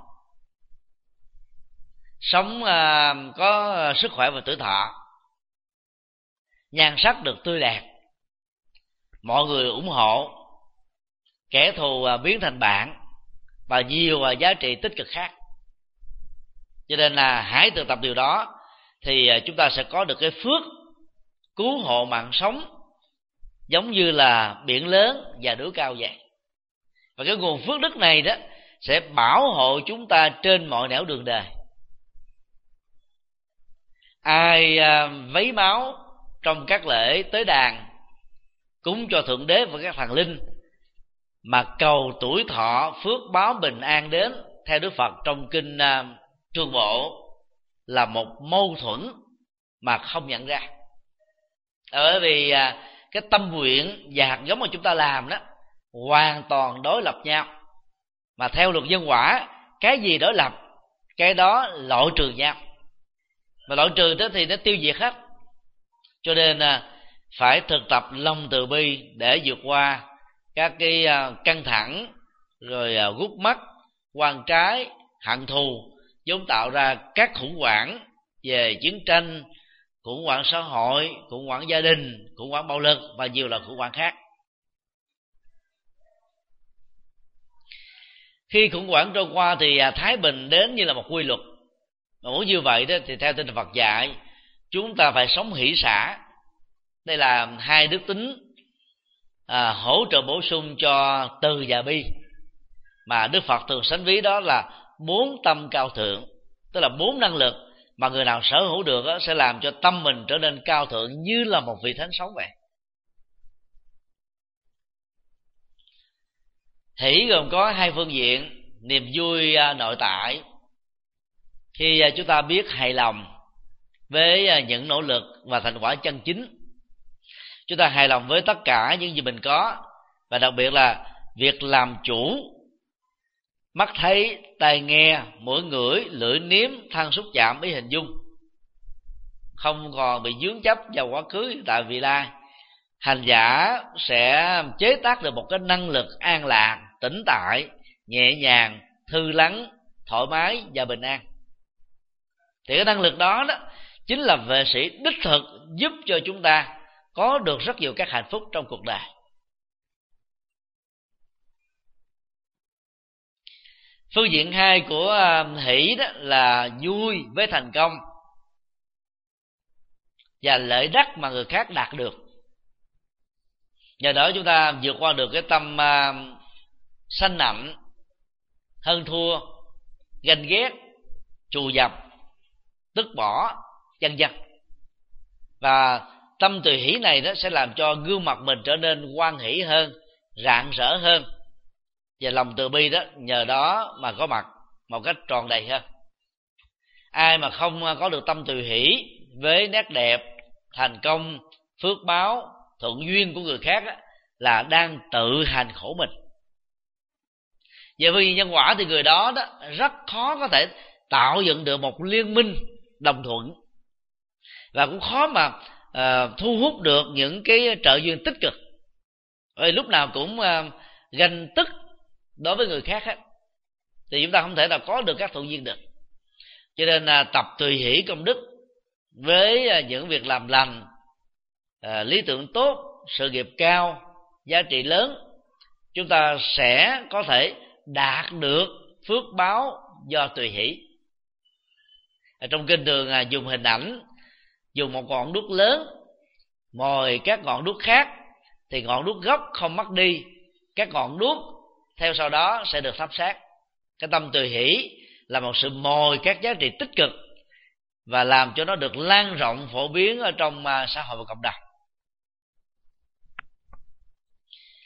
sống có sức khỏe và tuổi thọ, nhan sắc được tươi đẹp, mọi người ủng hộ, kẻ thù biến thành bạn, và nhiều giá trị tích cực khác. Cho nên là hãy thực tập điều đó thì chúng ta sẽ có được cái phước cứu hộ mạng sống, giống như là biển lớn và núi cao vậy. Và cái nguồn phước đức này đó sẽ bảo hộ chúng ta trên mọi nẻo đường đời. Ai vấy máu trong các lễ tế đàn cúng cho Thượng Đế và các thần linh mà cầu tuổi thọ phước báo bình an đến, theo Đức Phật trong kinh Trung Bộ, là một mâu thuẫn mà không nhận ra. Bởi vì cái tâm nguyện và hạt giống mà chúng ta làm đó hoàn toàn đối lập nhau, mà theo luật nhân quả, cái gì đối lập cái đó loại trừ nhau, mà loại trừ đó thì nó tiêu diệt hết. Cho nên phải thực tập lòng từ bi để vượt qua các cái căng thẳng, rồi gút mắt, oan trái, hận thù, vốn tạo ra các khủng hoảng về chiến tranh, khủng hoảng xã hội, khủng hoảng gia đình, khủng hoảng bạo lực và nhiều loại khủng hoảng khác. Khi khủng hoảng trôi qua thì thái bình đến như là một quy luật. Mà muốn như vậy đó thì theo tinh thần Phật dạy, chúng ta phải sống hỷ xả. Đây là hai đức tính hỗ trợ bổ sung cho từ và bi, mà Đức Phật thường sánh ví đó là 4 tâm cao thượng, tức là 4 năng lực mà người nào sở hữu được sẽ làm cho tâm mình trở nên cao thượng như là một vị thánh sống vậy. Hỷ gồm có 2 phương diện: niềm vui nội tại, khi chúng ta biết hài lòng với những nỗ lực và thành quả chân chính, chúng ta hài lòng với tất cả những gì mình có, và đặc biệt là việc làm chủ mắt thấy, tai nghe, mũi ngửi, lưỡi nếm, thân xúc chạm, ý hình dung, không còn bị vướng chấp vào quá khứ, hiện tại, vị lai. Hành giả sẽ chế tác được một cái năng lực an lạc, tĩnh tại, nhẹ nhàng, thư lắng, thoải mái và bình an. Thì cái năng lực đó chính là vệ sĩ đích thực giúp cho chúng ta có được rất nhiều các hạnh phúc trong cuộc đời. Phương diện 2 của hỷ đó là vui với thành công và lợi đắc mà người khác đạt được. Nhờ đó chúng ta vượt qua được cái tâm sanh nạnh, hơn thua, ganh ghét, trù dập, tức bỏ, vân vân. Và tâm tùy hỷ này đó sẽ làm cho gương mặt mình trở nên hoan hỷ hơn, rạng rỡ hơn, và lòng từ bi đó nhờ đó mà có mặt một cách tròn đầy hơn. Ai mà không có được tâm từ hỷ với nét đẹp, thành công, phước báo, thuận duyên của người khác là đang tự hành khổ mình. Về phương diện nhân quả thì người đó rất khó có thể tạo dựng được một liên minh đồng thuận, và cũng khó mà thu hút được những cái trợ duyên tích cực. Bởi lúc nào cũng ganh tức đối với người khác thì chúng ta không thể nào có được các thuận duyên được. Cho nên tập tùy hỷ công đức với những việc làm lành, lý tưởng tốt, sự nghiệp cao, giá trị lớn, chúng ta sẽ có thể đạt được phước báo do tùy hỷ. Trong kinh thường dùng hình ảnh, dùng một ngọn đuốc lớn mồi các ngọn đuốc khác, thì ngọn đuốc gốc không mất đi, các ngọn đuốc theo sau đó sẽ được thắp sáng. Cái tâm tùy hỷ là một sự mồi các giá trị tích cực và làm cho nó được lan rộng, phổ biến ở trong xã hội và cộng đồng.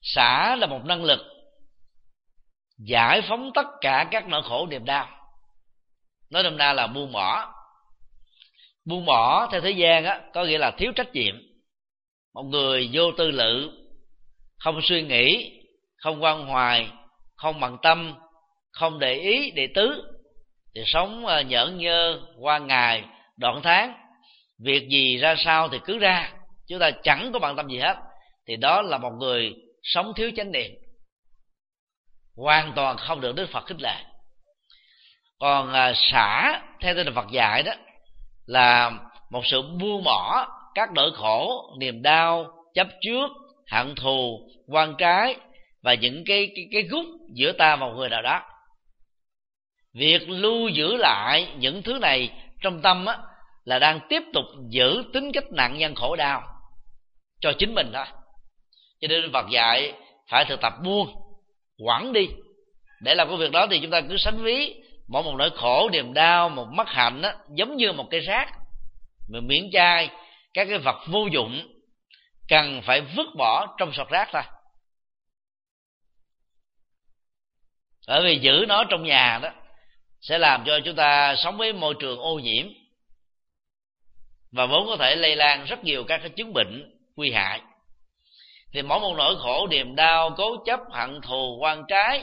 Xả là một năng lực giải phóng tất cả các nỗi khổ niềm đau. Nói nôm na là buông bỏ. Buông bỏ theo thế gian á, có nghĩa là thiếu trách nhiệm. Một người vô tư lự, không suy nghĩ, không quan hoài, không bận tâm, không để ý để tứ, thì sống nhởn nhơ qua ngày đoạn tháng, việc gì ra sao thì cứ ra, chúng ta chẳng có bận tâm gì hết, thì đó là một người sống thiếu chánh niệm, hoàn toàn không được Đức Phật khích lệ. Còn xả theo tinh thần Phật dạy đó là một sự buông bỏ các nỗi khổ, niềm đau, chấp trước, hận thù, oan trái và những cái gút giữa ta và một người nào đó. Việc lưu giữ lại những thứ này trong tâm á, là đang tiếp tục giữ tính cách nạn nhân khổ đau cho chính mình thôi. Cho nên Phật dạy phải thực tập buông, quẳng đi. Để làm cái việc đó thì chúng ta cứ sánh ví mỗi một nỗi khổ, niềm đau, một bất hạnh á, giống như một cây rác, mình miễn chai các cái vật vô dụng cần phải vứt bỏ trong sọt rác thôi. Bởi vì giữ nó trong nhà đó sẽ làm cho chúng ta sống với môi trường ô nhiễm và vốn có thể lây lan rất nhiều các cái chứng bệnh nguy hại. Thì mỗi một nỗi khổ, niềm đau, cố chấp, hận thù, oan trái,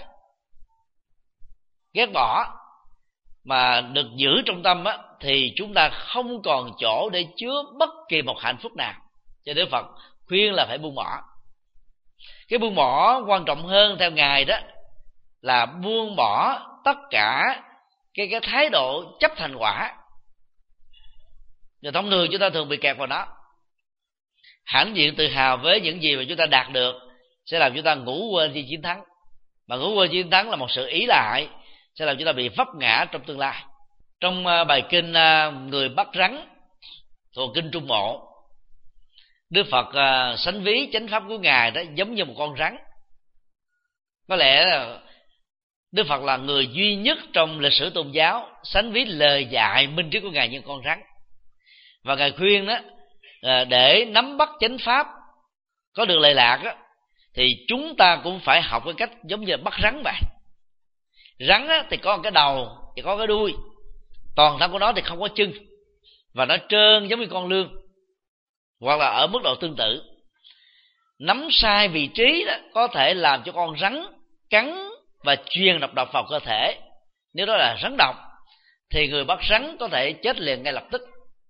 ghét bỏ mà được giữ trong tâm á, thì chúng ta không còn chỗ để chứa bất kỳ một hạnh phúc nào. Cho nên Phật khuyên là phải buông bỏ. Cái buông bỏ quan trọng hơn theo Ngài đó là buông bỏ tất cả cái thái độ chấp thành quả. Và thông thường chúng ta thường bị kẹt vào đó. Hãnh diện tự hào với những gì mà chúng ta đạt được sẽ làm chúng ta ngủ quên khi chiến thắng. Mà ngủ quên chiến thắng là một sự ỷ lại, sẽ làm chúng ta bị vấp ngã trong tương lai. Trong bài kinh Người bắt rắn thuộc kinh Trung Bộ, Đức Phật sánh ví chánh pháp của Ngài đó giống như một con rắn. Có lẽ là Đức Phật là người duy nhất trong lịch sử tôn giáo sánh ví lời dạy minh triết của Ngài như con rắn. Và Ngài khuyên đó, để nắm bắt chánh pháp có được lệ lạc đó, thì chúng ta cũng phải học cái cách giống như bắt rắn vậy. Rắn á, thì có cái đầu, thì có cái đuôi, toàn thân của nó thì không có chân, và nó trơn giống như con lươn, hoặc là ở mức độ tương tự. Nắm sai vị trí đó có thể làm cho con rắn cắn và truyền độc vào cơ thể. Nếu đó là rắn độc thì người bắt rắn có thể chết liền ngay lập tức.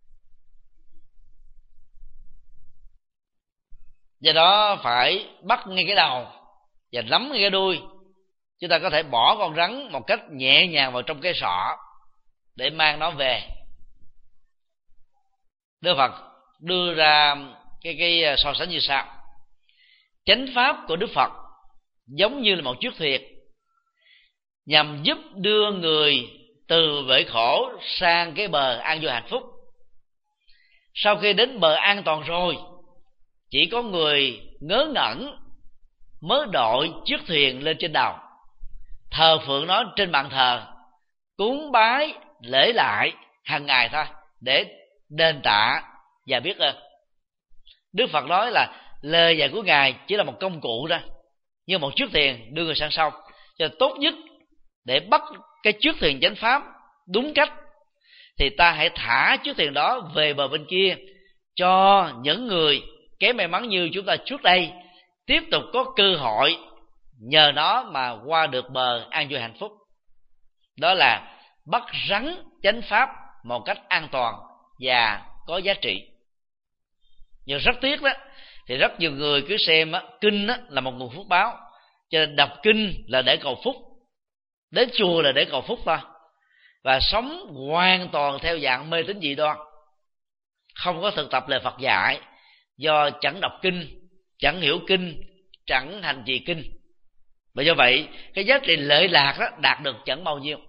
Do đó phải bắt ngay cái đầu và nắm ngay cái đuôi. Chúng ta có thể bỏ con rắn một cách nhẹ nhàng vào trong cái sọ để mang nó về. Đức Phật đưa ra cái so sánh như sau: chánh pháp của Đức Phật giống như là một chiếc thuyền nhằm giúp đưa người từ bể khổ sang cái bờ an vui hạnh phúc. Sau khi đến bờ an toàn rồi, chỉ có người ngớ ngẩn mới đội chiếc thuyền lên trên đầu, thờ phượng nó trên bàn thờ, cúng bái lễ lại hàng ngày thôi để đền tạ và biết ơn. Đức Phật nói là lời dạy của Ngài chỉ là một công cụ thôi, như một chiếc thuyền đưa người sang sông. Cho tốt nhất để bắt cái chiếc thuyền chánh pháp đúng cách thì ta hãy thả chiếc thuyền đó về bờ bên kia, cho những người kém may mắn như chúng ta trước đây tiếp tục có cơ hội nhờ nó mà qua được bờ an vui hạnh phúc. Đó là bắt rắn chánh pháp một cách an toàn và có giá trị. Nhưng rất tiếc đó, thì rất nhiều người cứ xem kinh là một nguồn phúc báo, cho nên đọc kinh là để cầu phúc, đến chùa là để cầu phúc thôi, và sống hoàn toàn theo dạng mê tín dị đoan, không có thực tập lời Phật dạy, do chẳng đọc kinh, chẳng hiểu kinh, chẳng hành trì kinh. Và do vậy cái giá trị lợi lạc đó đạt được chẳng bao nhiêu.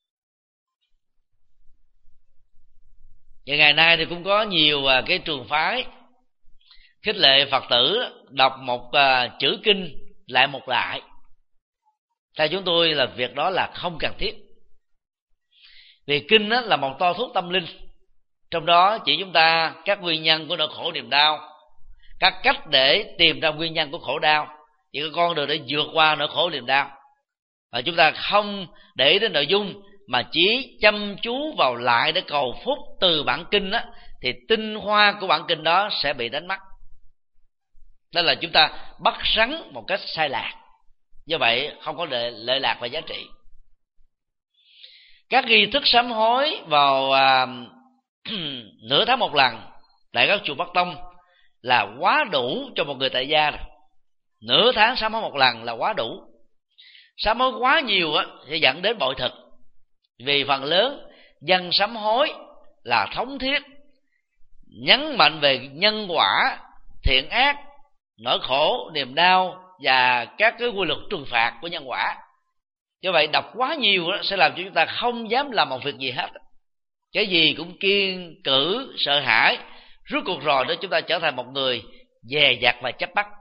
Và ngày nay thì cũng có nhiều cái trường phái khích lệ Phật tử đọc một chữ kinh lại một lại. Theo chúng tôi là việc đó là không cần thiết. Vì kinh là một toa thuốc tâm linh, trong đó chỉ chúng ta các nguyên nhân của nỗi khổ niềm đau, các cách để tìm ra nguyên nhân của khổ đau, chỉ có con đường để vượt qua nỗi khổ niềm đau. Và chúng ta không để ý đến nội dung mà chỉ chăm chú vào lại để cầu phúc từ bản kinh á, thì tinh hoa của bản kinh đó sẽ bị đánh mất. Đó là chúng ta bắt rắn một cách sai lạc, do vậy không có lợi lạc và giá trị. Các nghi thức sám hối vào nửa tháng một lần tại các chùa Bắc Tông là quá đủ cho một người tại gia rồi. Nửa tháng sám hối một lần là quá đủ. Sám hối quá nhiều á sẽ dẫn đến bội thực, vì phần lớn dân sám hối là thống thiết, nhấn mạnh về nhân quả, thiện ác, nỗi khổ, niềm đau và các cái quy luật trừng phạt của nhân quả. Do vậy đọc quá nhiều đó sẽ làm cho chúng ta không dám làm một việc gì hết, cái gì cũng kiêng cữ, sợ hãi. Rốt cuộc rồi đó chúng ta trở thành một người dè dặt và chấp bắt.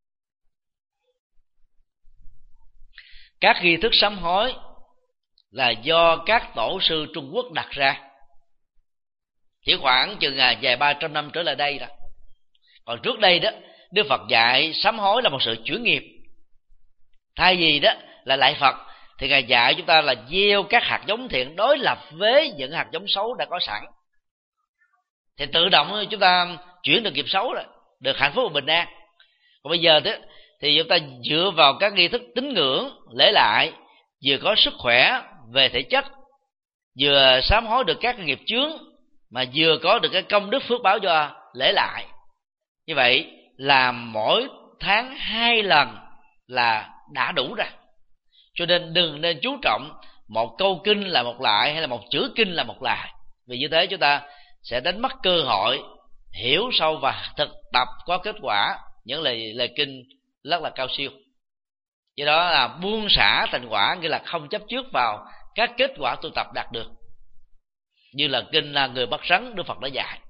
Các nghi thức sám hối là do các tổ sư Trung Quốc đặt ra, chỉ khoảng chừng vài 300 năm trở lại đây đó. Còn trước đây đó, Đức Phật dạy sám hối là một sự chuyển nghiệp. Thay vì đó là lạy Phật, thì Ngài dạy chúng ta là gieo các hạt giống thiện đối lập với những hạt giống xấu đã có sẵn, thì tự động chúng ta chuyển được nghiệp xấu rồi, được hạnh phúc và bình an. Còn bây giờ đó thì chúng ta dựa vào các nghi thức tín ngưỡng, lễ lại, vừa có sức khỏe về thể chất, vừa sám hối được các nghiệp chướng, mà vừa có được cái công đức phước báo do lễ lại. Như vậy làm mỗi tháng 2 lần là đã đủ rồi. Cho nên đừng nên chú trọng một câu kinh là một lại, hay là một chữ kinh là một lại, vì như thế chúng ta sẽ đánh mất cơ hội hiểu sâu và thực tập có kết quả những lời kinh rất là cao siêu. Do đó là buông xả thành quả, nghĩa là không chấp trước vào các kết quả tu tập đạt được, như là kinh là người bắt rắn Đức Phật đã dạy.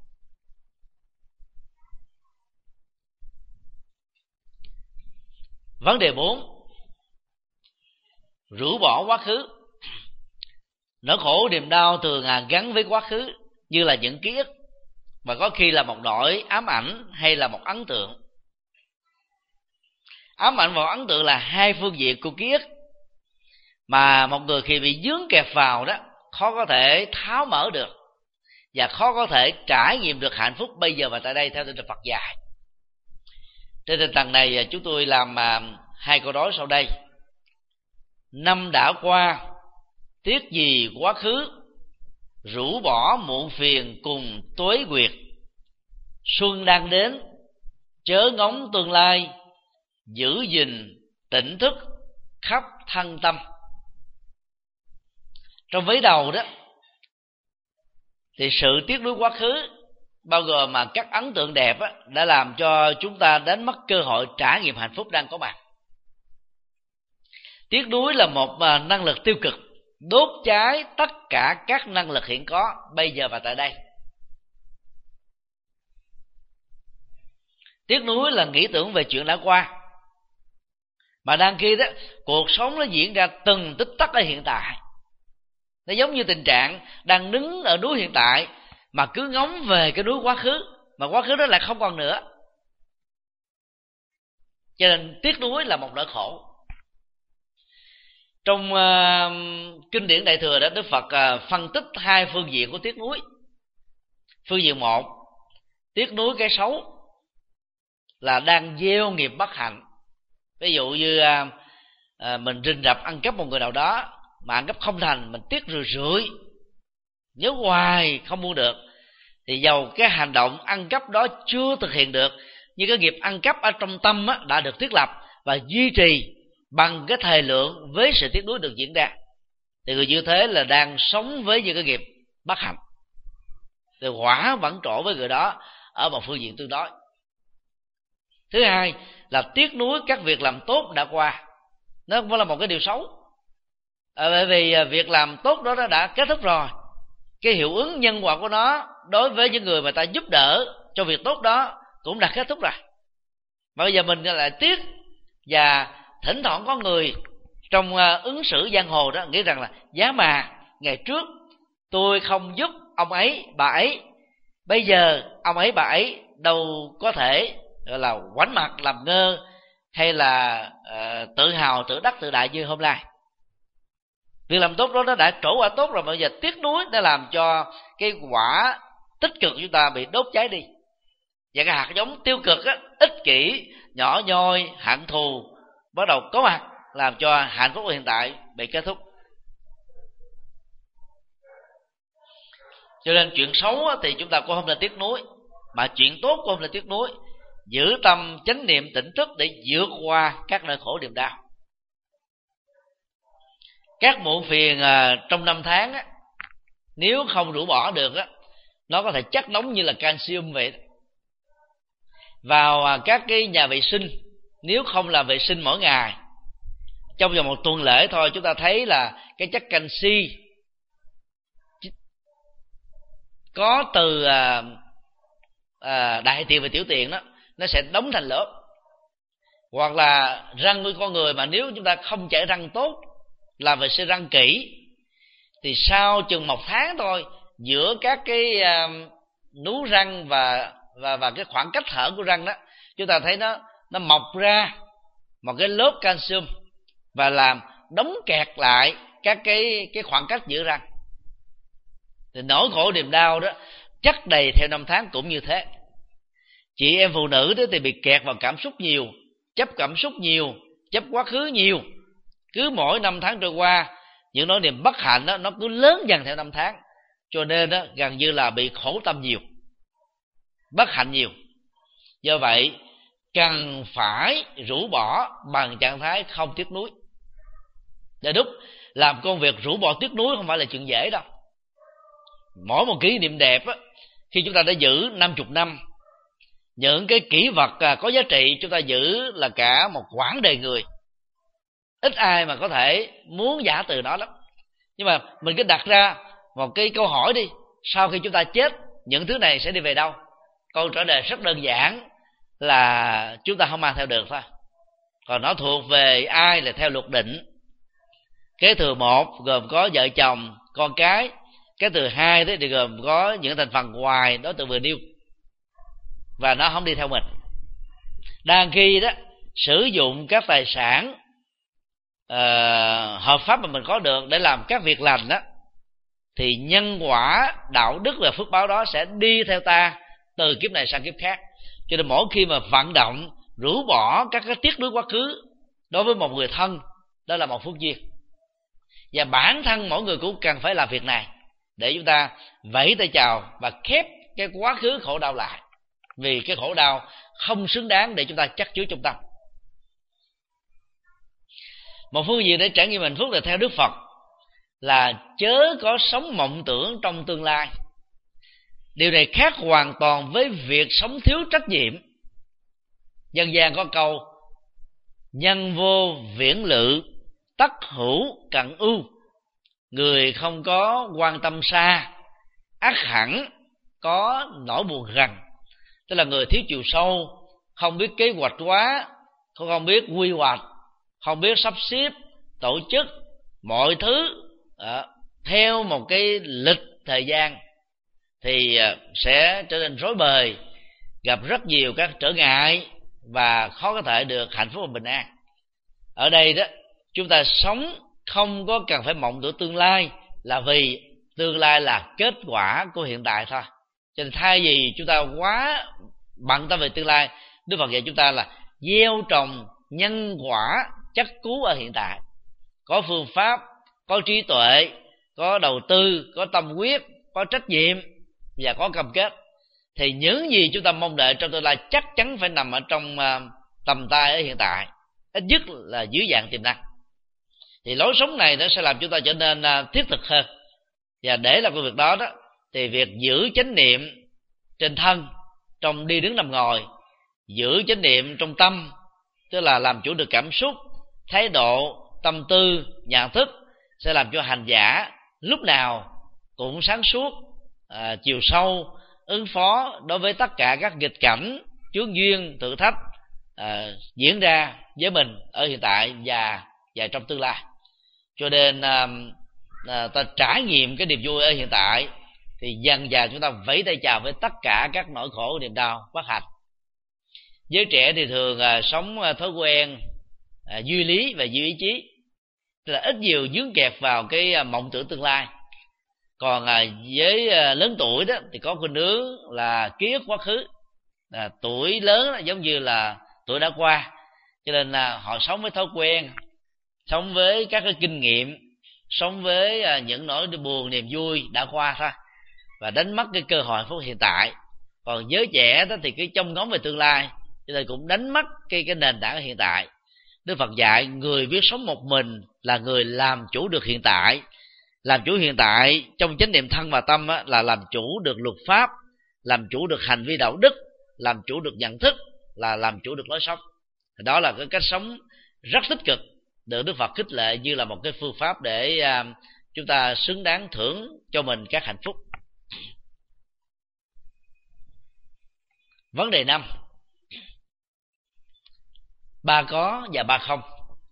Vấn đề 4, rũ bỏ quá khứ. Nỗi khổ niềm đau thường gắn với quá khứ, như là những ký ức, và có khi là một nỗi ám ảnh hay là một ấn tượng. Ám ảnh và ấn tượng là hai phương diện của ký ức mà một người khi bị dướng kẹp vào đó khó có thể tháo mở được, và khó có thể trải nghiệm được hạnh phúc bây giờ và tại đây theo tinh thần Phật dạy. Trên tinh thần này chúng tôi làm hai câu nói sau đây. Năm đã qua, tiếc gì quá khứ, rũ bỏ muộn phiền cùng tuế nguyệt. Xuân đang đến, chớ ngóng tương lai, giữ gìn tỉnh thức khắp thân tâm. Trong vế đầu đó thì sự tiếc nuối quá khứ bao gồm mà các ấn tượng đẹp đã làm cho chúng ta đánh mất cơ hội trải nghiệm hạnh phúc đang có mặt. Tiếc nuối là một năng lực tiêu cực, đốt cháy tất cả các năng lực hiện có bây giờ và tại đây. Tiếc nuối là nghĩ tưởng về chuyện đã qua, mà đang khi đó cuộc sống nó diễn ra từng tích tắc ở hiện tại. Nó giống như tình trạng đang đứng ở núi hiện tại mà cứ ngóng về cái núi quá khứ, mà quá khứ đó lại không còn nữa. Cho nên tiếc nuối là một nỗi khổ. Trong kinh điển Đại Thừa đó, Đức Phật phân tích hai phương diện của tiếc nuối. Phương diện một, tiếc nuối cái xấu là đang gieo nghiệp bất hạnh. Ví dụ như mình rình rập ăn cắp một người nào đó, mà ăn cắp không thành, mình tiếc rười, nhớ hoài không mua được, thì dầu cái hành động ăn cắp đó chưa thực hiện được, nhưng cái nghiệp ăn cắp ở trong tâm đã được thiết lập và duy trì bằng cái thời lượng với sự tiếc nuối được diễn ra, thì người như thế là đang sống với những cái nghiệp bất hạnh, thì quả vẫn trổ với người đó ở một phương diện tương đối. Thứ hai là tiếc nuối các việc làm tốt đã qua. Nó không phải là một cái điều xấu, bởi vì việc làm tốt đó đã kết thúc rồi. Cái hiệu ứng nhân quả của nó đối với những người mà ta giúp đỡ cho việc tốt đó cũng đã kết thúc rồi. Mà bây giờ mình lại tiếc, và thỉnh thoảng có người trong ứng xử giang hồ đó nghĩ rằng là giá mà ngày trước tôi không giúp ông ấy bà ấy, bây giờ ông ấy bà ấy đâu có thể gọi là ngoảnh mặt làm ngơ hay là tự hào, tự đắc, tự đại như hôm nay. Việc làm tốt đó nó đã trổ quả tốt rồi, mà bây giờ tiếc nuối đã làm cho cái quả tích cực của chúng ta bị đốt cháy đi. Và cái hạt giống tiêu cực á, ích kỷ, nhỏ nhoi, hận thù bắt đầu có mặt, làm cho hạnh phúc của hiện tại bị kết thúc. Cho nên chuyện xấu thì chúng ta cũng không nên tiếc nuối, mà chuyện tốt cũng không nên tiếc nuối. Giữ tâm chánh niệm tỉnh thức để vượt qua các nỗi khổ niềm đau. Các muộn phiền trong năm tháng á, nếu không rũ bỏ được á, nó có thể chất đóng như là calcium vậy. Vào các cái nhà vệ sinh, nếu không làm vệ sinh mỗi ngày, trong vòng một tuần lễ thôi, chúng ta thấy là cái chất canxi có từ đại tiện và tiểu tiện đó, nó sẽ đóng thành lớp. Hoặc là răng của con người mà nếu chúng ta không chải răng tốt, làm vệ sinh răng kỹ, thì sau chừng 1 tháng thôi, giữa các cái nú răng và cái khoảng cách hở của răng đó, chúng ta thấy nó mọc ra một cái lớp calcium và làm đóng kẹt lại các cái khoảng cách giữa răng. Thì nỗi khổ niềm đau đó chất đầy theo năm tháng cũng như thế. Chị em phụ nữ đó thì bị kẹt vào cảm xúc nhiều, chấp cảm xúc nhiều, chấp quá khứ nhiều. Cứ mỗi năm tháng trôi qua, những nỗi niềm bất hạnh đó nó cứ lớn dần theo năm tháng, cho nên đó gần như là bị khổ tâm nhiều, bất hạnh nhiều. Do vậy cần phải rũ bỏ bằng trạng thái không tiếc nuối. Để đúc làm công việc rũ bỏ tiếc nuối không phải là chuyện dễ đâu. Mỗi một kỷ niệm đẹp á, khi chúng ta đã giữ 50 năm, những cái kỷ vật có giá trị chúng ta giữ là cả một quãng đời người. Ít ai mà có thể muốn giả từ nó lắm. Nhưng mà mình cứ đặt ra một cái câu hỏi đi, sau khi chúng ta chết, những thứ này sẽ đi về đâu? Câu trả lời rất đơn giản là chúng ta không mang theo được thôi. Còn nó thuộc về ai là theo luật định. Cái thừa 1 gồm có vợ chồng, con cái. Cái thừa 2 thì gồm có những thành phần ngoài đối tượng vừa nêu, và nó không đi theo mình. Đang khi đó sử dụng các tài sản hợp pháp mà mình có được để làm các việc lành đó, thì nhân quả, đạo đức và phước báo đó sẽ đi theo ta từ kiếp này sang kiếp khác. Cho nên mỗi khi mà vận động rũ bỏ các cái tiếc nuối quá khứ đối với một người thân, đó là một phước duyên. Và bản thân mỗi người cũng cần phải làm việc này để chúng ta vẫy tay chào và khép cái quá khứ khổ đau lại, vì cái khổ đau không xứng đáng để chúng ta chắc chứa trong tâm. Một phương diện để trải nghiệm hạnh phúc là theo Đức Phật là chớ có sống mộng tưởng trong tương lai. Điều này khác hoàn toàn với việc sống thiếu trách nhiệm. Dân gian có câu nhân vô viễn lự, tất hữu cận ưu. Người không có quan tâm xa, ắt hẳn có nỗi buồn gần. Tức là người thiếu chiều sâu, không biết kế hoạch hóa, không biết quy hoạch, không biết sắp xếp, tổ chức mọi thứ theo một cái lịch thời gian, thì sẽ trở nên rối bời, gặp rất nhiều các trở ngại và khó có thể được hạnh phúc và bình an. Ở đây đó, chúng ta sống không có cần phải mộng tưởng tương lai, là vì tương lai là kết quả của hiện tại thôi. Cho nên thay vì chúng ta quá bận tâm về tương lai, Đức Phật dạy chúng ta là gieo trồng nhân quả chắc cú ở hiện tại. Có phương pháp, có trí tuệ, có đầu tư, có tâm huyết, có trách nhiệm và có cam kết, thì những gì chúng ta mong đợi trong tương lai chắc chắn phải nằm ở trong tầm tay ở hiện tại, ít nhất là dưới dạng tiềm năng. Thì lối sống này nó sẽ làm chúng ta trở nên thiết thực hơn. Và để làm công việc đó thì việc giữ chánh niệm trên thân trong đi đứng nằm ngồi, giữ chánh niệm trong tâm, tức là làm chủ được cảm xúc, thái độ, tâm tư, nhận thức, sẽ làm cho hành giả lúc nào cũng sáng suốt, chiều sâu, ứng phó đối với tất cả các nghịch cảnh, chướng duyên, thử thách diễn ra với mình ở hiện tại và trong tương lai. Cho nên ta trải nghiệm cái niềm vui ở hiện tại, thì dần dần chúng ta vẫy tay chào với tất cả các nỗi khổ, niềm đau, bất hạnh. Giới trẻ thì thường sống thói quen duy lý và duy ý chí, tức là ít nhiều dướng kẹt vào cái mộng tưởng tương lai. Còn với lớn tuổi đó thì có khuynh hướng là ký ức quá khứ. Tuổi lớn đó, giống như là tuổi đã qua, cho nên là họ sống với thói quen, sống với các cái kinh nghiệm, sống với những nỗi buồn niềm vui đã qua thôi, và đánh mất cái cơ hội hạnh phúc hiện tại. Còn giới trẻ đó thì cứ trông ngóng về tương lai, cho nên cũng đánh mất cái nền tảng hiện tại. Đức Phật dạy người biết sống một mình là người làm chủ được hiện tại. Làm chủ hiện tại trong chánh niệm thân và tâm là làm chủ được luật pháp, làm chủ được hành vi đạo đức, làm chủ được nhận thức, là làm chủ được lối sống. Đó là cái cách sống rất tích cực, được Đức Phật khích lệ như là một cái phương pháp để chúng ta xứng đáng thưởng cho mình các hạnh phúc. Vấn đề 5: ba có và ba không.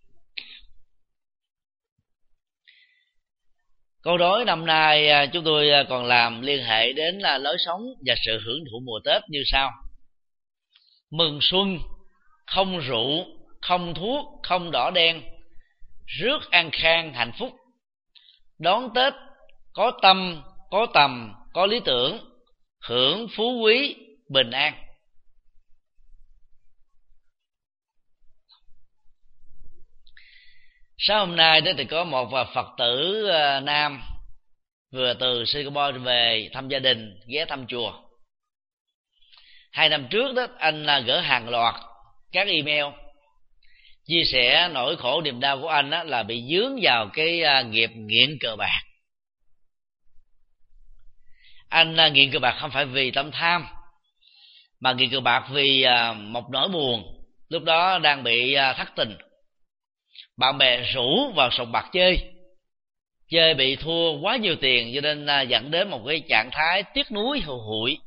Câu đối năm nay chúng tôi còn làm liên hệ đến lối sống và sự hưởng thụ mùa Tết như sau: mừng xuân, không rượu, không thuốc, không đỏ đen, rước an khang hạnh phúc. Đón Tết có tâm, có tầm, có lý tưởng, hưởng phú quý, bình an. Sáng hôm nay đó thì có một Phật tử nam vừa từ Singapore về thăm gia đình, ghé thăm chùa. 2 năm trước đó anh gửi hàng loạt các email chia sẻ nỗi khổ niềm đau của anh là bị dướng vào cái nghiệp nghiện cờ bạc. Anh nghiện cờ bạc không phải vì tâm tham, mà nghiện cờ bạc vì một nỗi buồn. Lúc đó đang bị thất tình, bạn bè rủ vào sòng bạc chơi bị thua quá nhiều tiền, cho nên dẫn đến một cái trạng thái tiếc nuối hụt hụi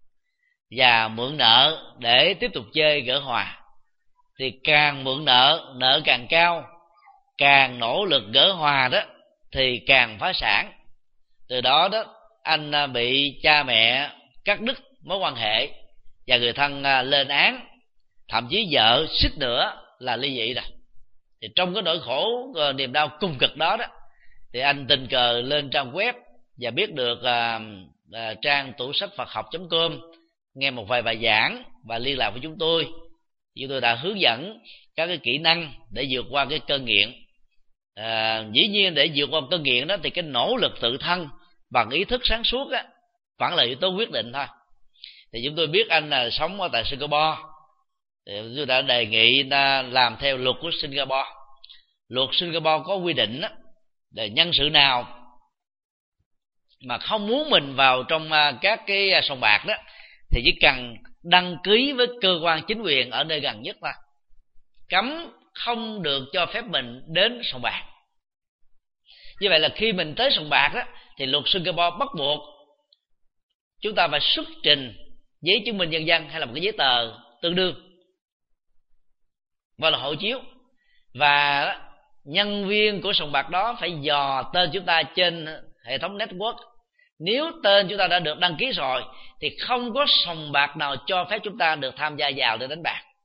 và mượn nợ để tiếp tục chơi gỡ hòa. Thì càng mượn nợ càng cao, càng nỗ lực gỡ hòa đó thì càng phá sản. Từ đó đó anh bị cha mẹ cắt đứt mối quan hệ và người thân lên án, thậm chí vợ suýt nữa là ly dị rồi. Thì trong cái nỗi khổ niềm đau cùng cực đó thì anh tình cờ lên trang web và biết được trang tủ sách Phật học.com, nghe một vài bài giảng và liên lạc với chúng tôi. Chúng tôi đã hướng dẫn các cái kỹ năng để vượt qua cái cơn nghiện. Dĩ nhiên để vượt qua cơn nghiện đó thì cái nỗ lực tự thân bằng ý thức sáng suốt vẫn là yếu tố quyết định thôi. Thì chúng tôi biết anh là sống ở tại Singapore, thì tôi đã đề nghị làm theo luật của Singapore. Luật Singapore có quy định để nhân sự nào mà không muốn mình vào trong các cái sòng bạc đó thì chỉ cần đăng ký với cơ quan chính quyền ở nơi gần nhất thôi, cấm không được cho phép mình đến sòng bạc. Như vậy là khi mình tới sòng bạc đó thì luật Singapore bắt buộc chúng ta phải xuất trình giấy chứng minh nhân dân hay là một cái giấy tờ tương đương, và là hộ chiếu. Và nhân viên của sòng bạc đó phải dò tên chúng ta trên hệ thống network. Nếu tên chúng ta đã được đăng ký rồi thì không có sòng bạc nào cho phép chúng ta được tham gia vào để đánh bạc.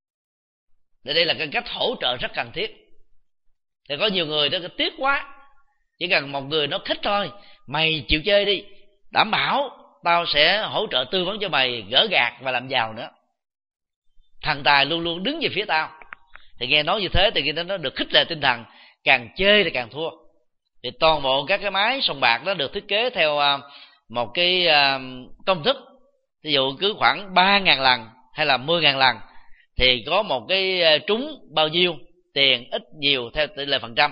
Đây là cái cách hỗ trợ rất cần thiết. Thì có nhiều người đó tiếc quá, chỉ cần một người nó khích thôi: mày chịu chơi đi, đảm bảo tao sẽ hỗ trợ tư vấn cho mày gỡ gạt và làm giàu nữa. Thần tài luôn luôn đứng về phía tao. Thì nghe nói như thế thì nó được khích lệ tinh thần, càng chơi thì càng thua. Thì toàn bộ các cái máy sòng bạc đó được thiết kế theo một cái công thức. Ví dụ cứ khoảng 3.000 lần hay là 10.000 lần thì có một cái trúng bao nhiêu tiền, ít nhiều theo tỷ lệ phần trăm.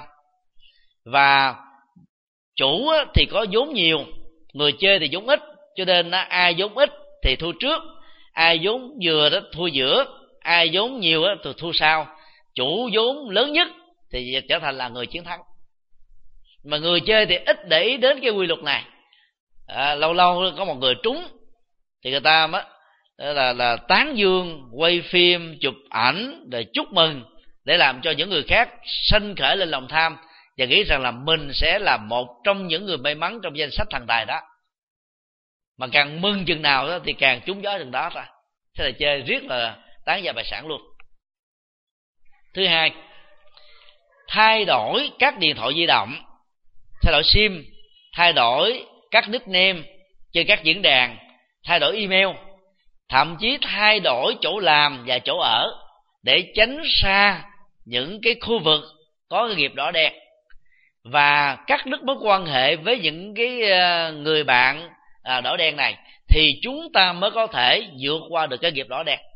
Và chủ thì có vốn nhiều, người chơi thì vốn ít, cho nên ai vốn ít thì thua trước, ai vốn vừa đó thua giữa, ai vốn nhiều thì thua sau. Chủ vốn lớn nhất thì trở thành là người chiến thắng. Mà người chơi thì ít để ý đến cái quy luật này. Lâu lâu có một người trúng thì người ta là tán dương, quay phim, chụp ảnh để chúc mừng, để làm cho những người khác sanh khởi lên lòng tham và nghĩ rằng là mình sẽ là một trong những người may mắn trong danh sách thần tài đó. Mà càng mừng chừng nào đó thì càng trúng gió chừng đó thôi. Thế là chơi riết là tán gia tài sản luôn. Thứ hai, thay đổi các điện thoại di động, thay đổi SIM, thay đổi các nickname trên các diễn đàn, thay đổi email, thậm chí thay đổi chỗ làm và chỗ ở để tránh xa những cái khu vực có cái nghiệp đỏ đen, và cắt đứt mối quan hệ với những cái người bạn đỏ đen này, thì chúng ta mới có thể vượt qua được cái nghiệp đỏ đen.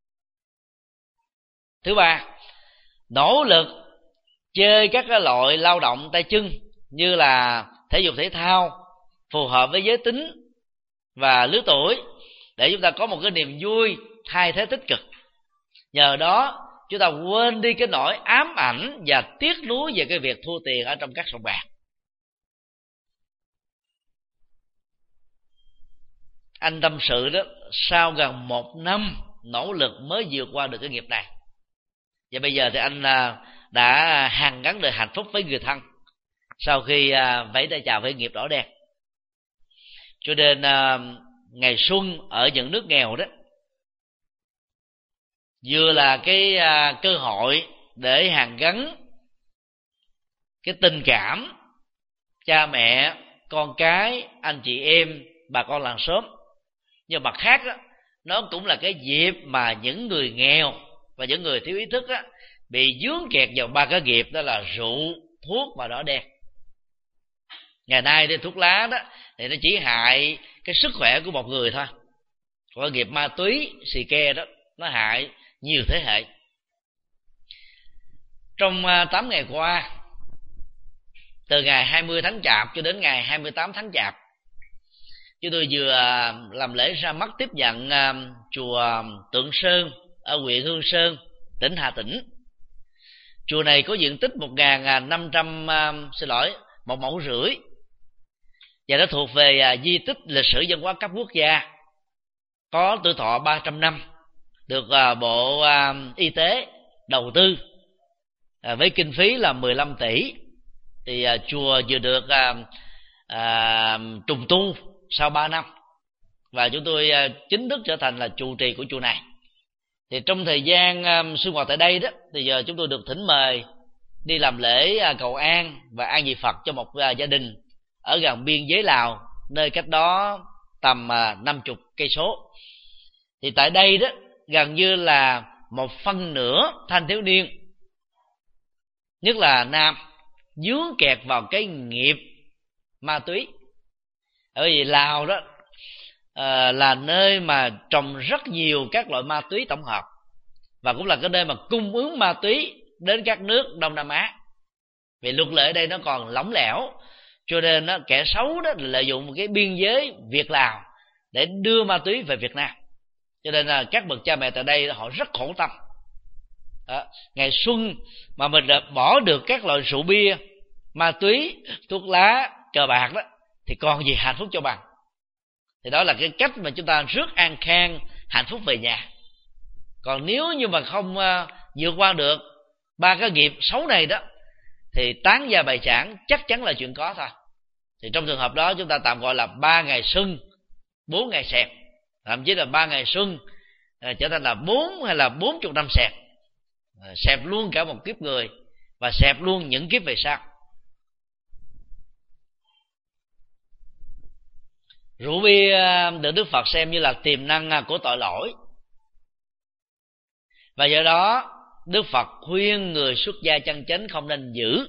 Thứ ba, nỗ lực chơi các cái loại lao động tay chân như là thể dục thể thao phù hợp với giới tính và lứa tuổi, để chúng ta có một cái niềm vui thay thế tích cực. Nhờ đó chúng ta quên đi cái nỗi ám ảnh và tiếc nuối về cái việc thua tiền ở trong các sòng bạc. Anh tâm sự đó, sau gần 1 năm nỗ lực mới vượt qua được cái nghiệp này. Và bây giờ thì anh đã hàn gắn được hạnh phúc với người thân sau khi vẫy tay chào với nghiệp đỏ đen. Cho nên ngày xuân ở những nước nghèo đó vừa là cái cơ hội để hàn gắn cái tình cảm cha mẹ, con cái, anh chị em, bà con làng xóm. Nhưng mặt khác đó, nó cũng là cái dịp mà những người nghèo và những người thiếu ý thức đó, bị vướng kẹt vào 3 cái nghiệp, đó là rượu, thuốc và đỏ đen. Ngày nay thì thuốc lá đó thì nó chỉ hại cái sức khỏe của một người thôi, còn nghiệp ma túy, xì ke đó nó hại nhiều thế hệ. Trong 8 ngày qua, từ ngày 20 tháng Chạp cho đến ngày 28 tháng Chạp, chúng tôi vừa làm lễ ra mắt tiếp nhận chùa Tượng Sơn ở huyện Hương Sơn, tỉnh Hà Tĩnh. Chùa này có diện tích 1 mẫu rưỡi, và nó thuộc về di tích lịch sử văn hóa cấp quốc gia, có tuổi thọ 300 năm, được Bộ Y tế đầu tư với kinh phí là 15 tỷ. Thì chùa vừa được trùng tu sau 3 năm, và chúng tôi chính thức trở thành là trụ trì của chùa này. Thì trong thời gian sinh hoạt tại đây đó, thì giờ chúng tôi được thỉnh mời đi làm lễ cầu an và an vị Phật cho một gia đình ở gần biên giới Lào, nơi cách đó tầm 50 cây số. Thì tại đây đó, gần như là 1/2 thanh thiếu niên, nhất là nam, vướng kẹt vào cái nghiệp ma túy. Bởi vì Lào đó là nơi mà trồng rất nhiều các loại ma túy tổng hợp, và cũng là cái nơi mà cung ứng ma túy đến các nước Đông Nam Á. Vì luật lệ ở đây nó còn lỏng lẻo, cho nên kẻ xấu đó lợi dụng một cái biên giới Việt Lào để đưa ma túy về Việt Nam. Cho nên là các bậc cha mẹ tại đây họ rất khổ tâm. Ngày xuân mà mình đã bỏ được các loại rượu bia, ma túy, thuốc lá, cờ bạc đó, thì còn gì hạnh phúc cho bằng. Thì đó là cái cách mà chúng ta rước an khang, hạnh phúc về nhà. Còn nếu như mà không vượt qua được 3 cái nghiệp xấu này đó, thì tán gia bại sản chắc chắn là chuyện có thôi. Thì trong trường hợp đó chúng ta tạm gọi là 3 ngày xuân, 4 ngày xẹp, thậm chí là 3 ngày xuân trở thành là 4 hay là 40 năm xẹp, xẹp luôn cả một kiếp người và xẹp luôn những kiếp về sau. Rượu bia được Đức Phật xem như là tiềm năng của tội lỗi, và do đó Đức Phật khuyên người xuất gia chân chánh không nên giữ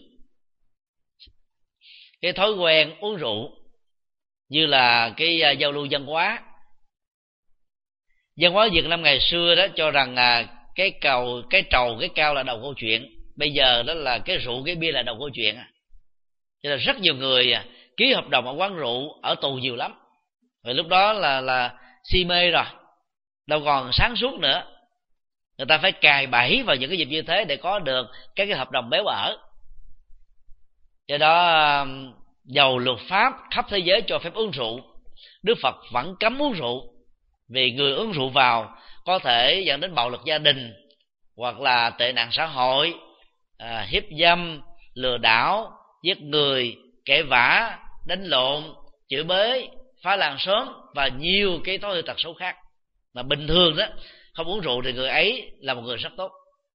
cái thói quen uống rượu như là cái giao lưu văn hóa. Văn hóa Việt Nam ngày xưa đó cho rằng cái trầu cái cao là đầu câu chuyện. Bây giờ đó là cái rượu cái bia là đầu câu chuyện. Cho nên rất nhiều người ký hợp đồng ở quán rượu ở tù nhiều lắm. Rồi lúc đó là si mê rồi, đâu còn sáng suốt nữa. Người ta phải cài bẫy vào những cái dịp như thế để có được các cái hợp đồng béo bở. Do đó dầu luật pháp khắp thế giới cho phép uống rượu, Đức Phật vẫn cấm uống rượu. Vì người uống rượu vào có thể dẫn đến bạo lực gia đình, hoặc là tệ nạn xã hội, hiếp dâm, lừa đảo, giết người, cãi vã, đánh lộn, chửi bới, phá làng xóm và nhiều cái thói hư tật xấu khác mà bình thường đó không uống rượu thì người ấy là một người rất tốt.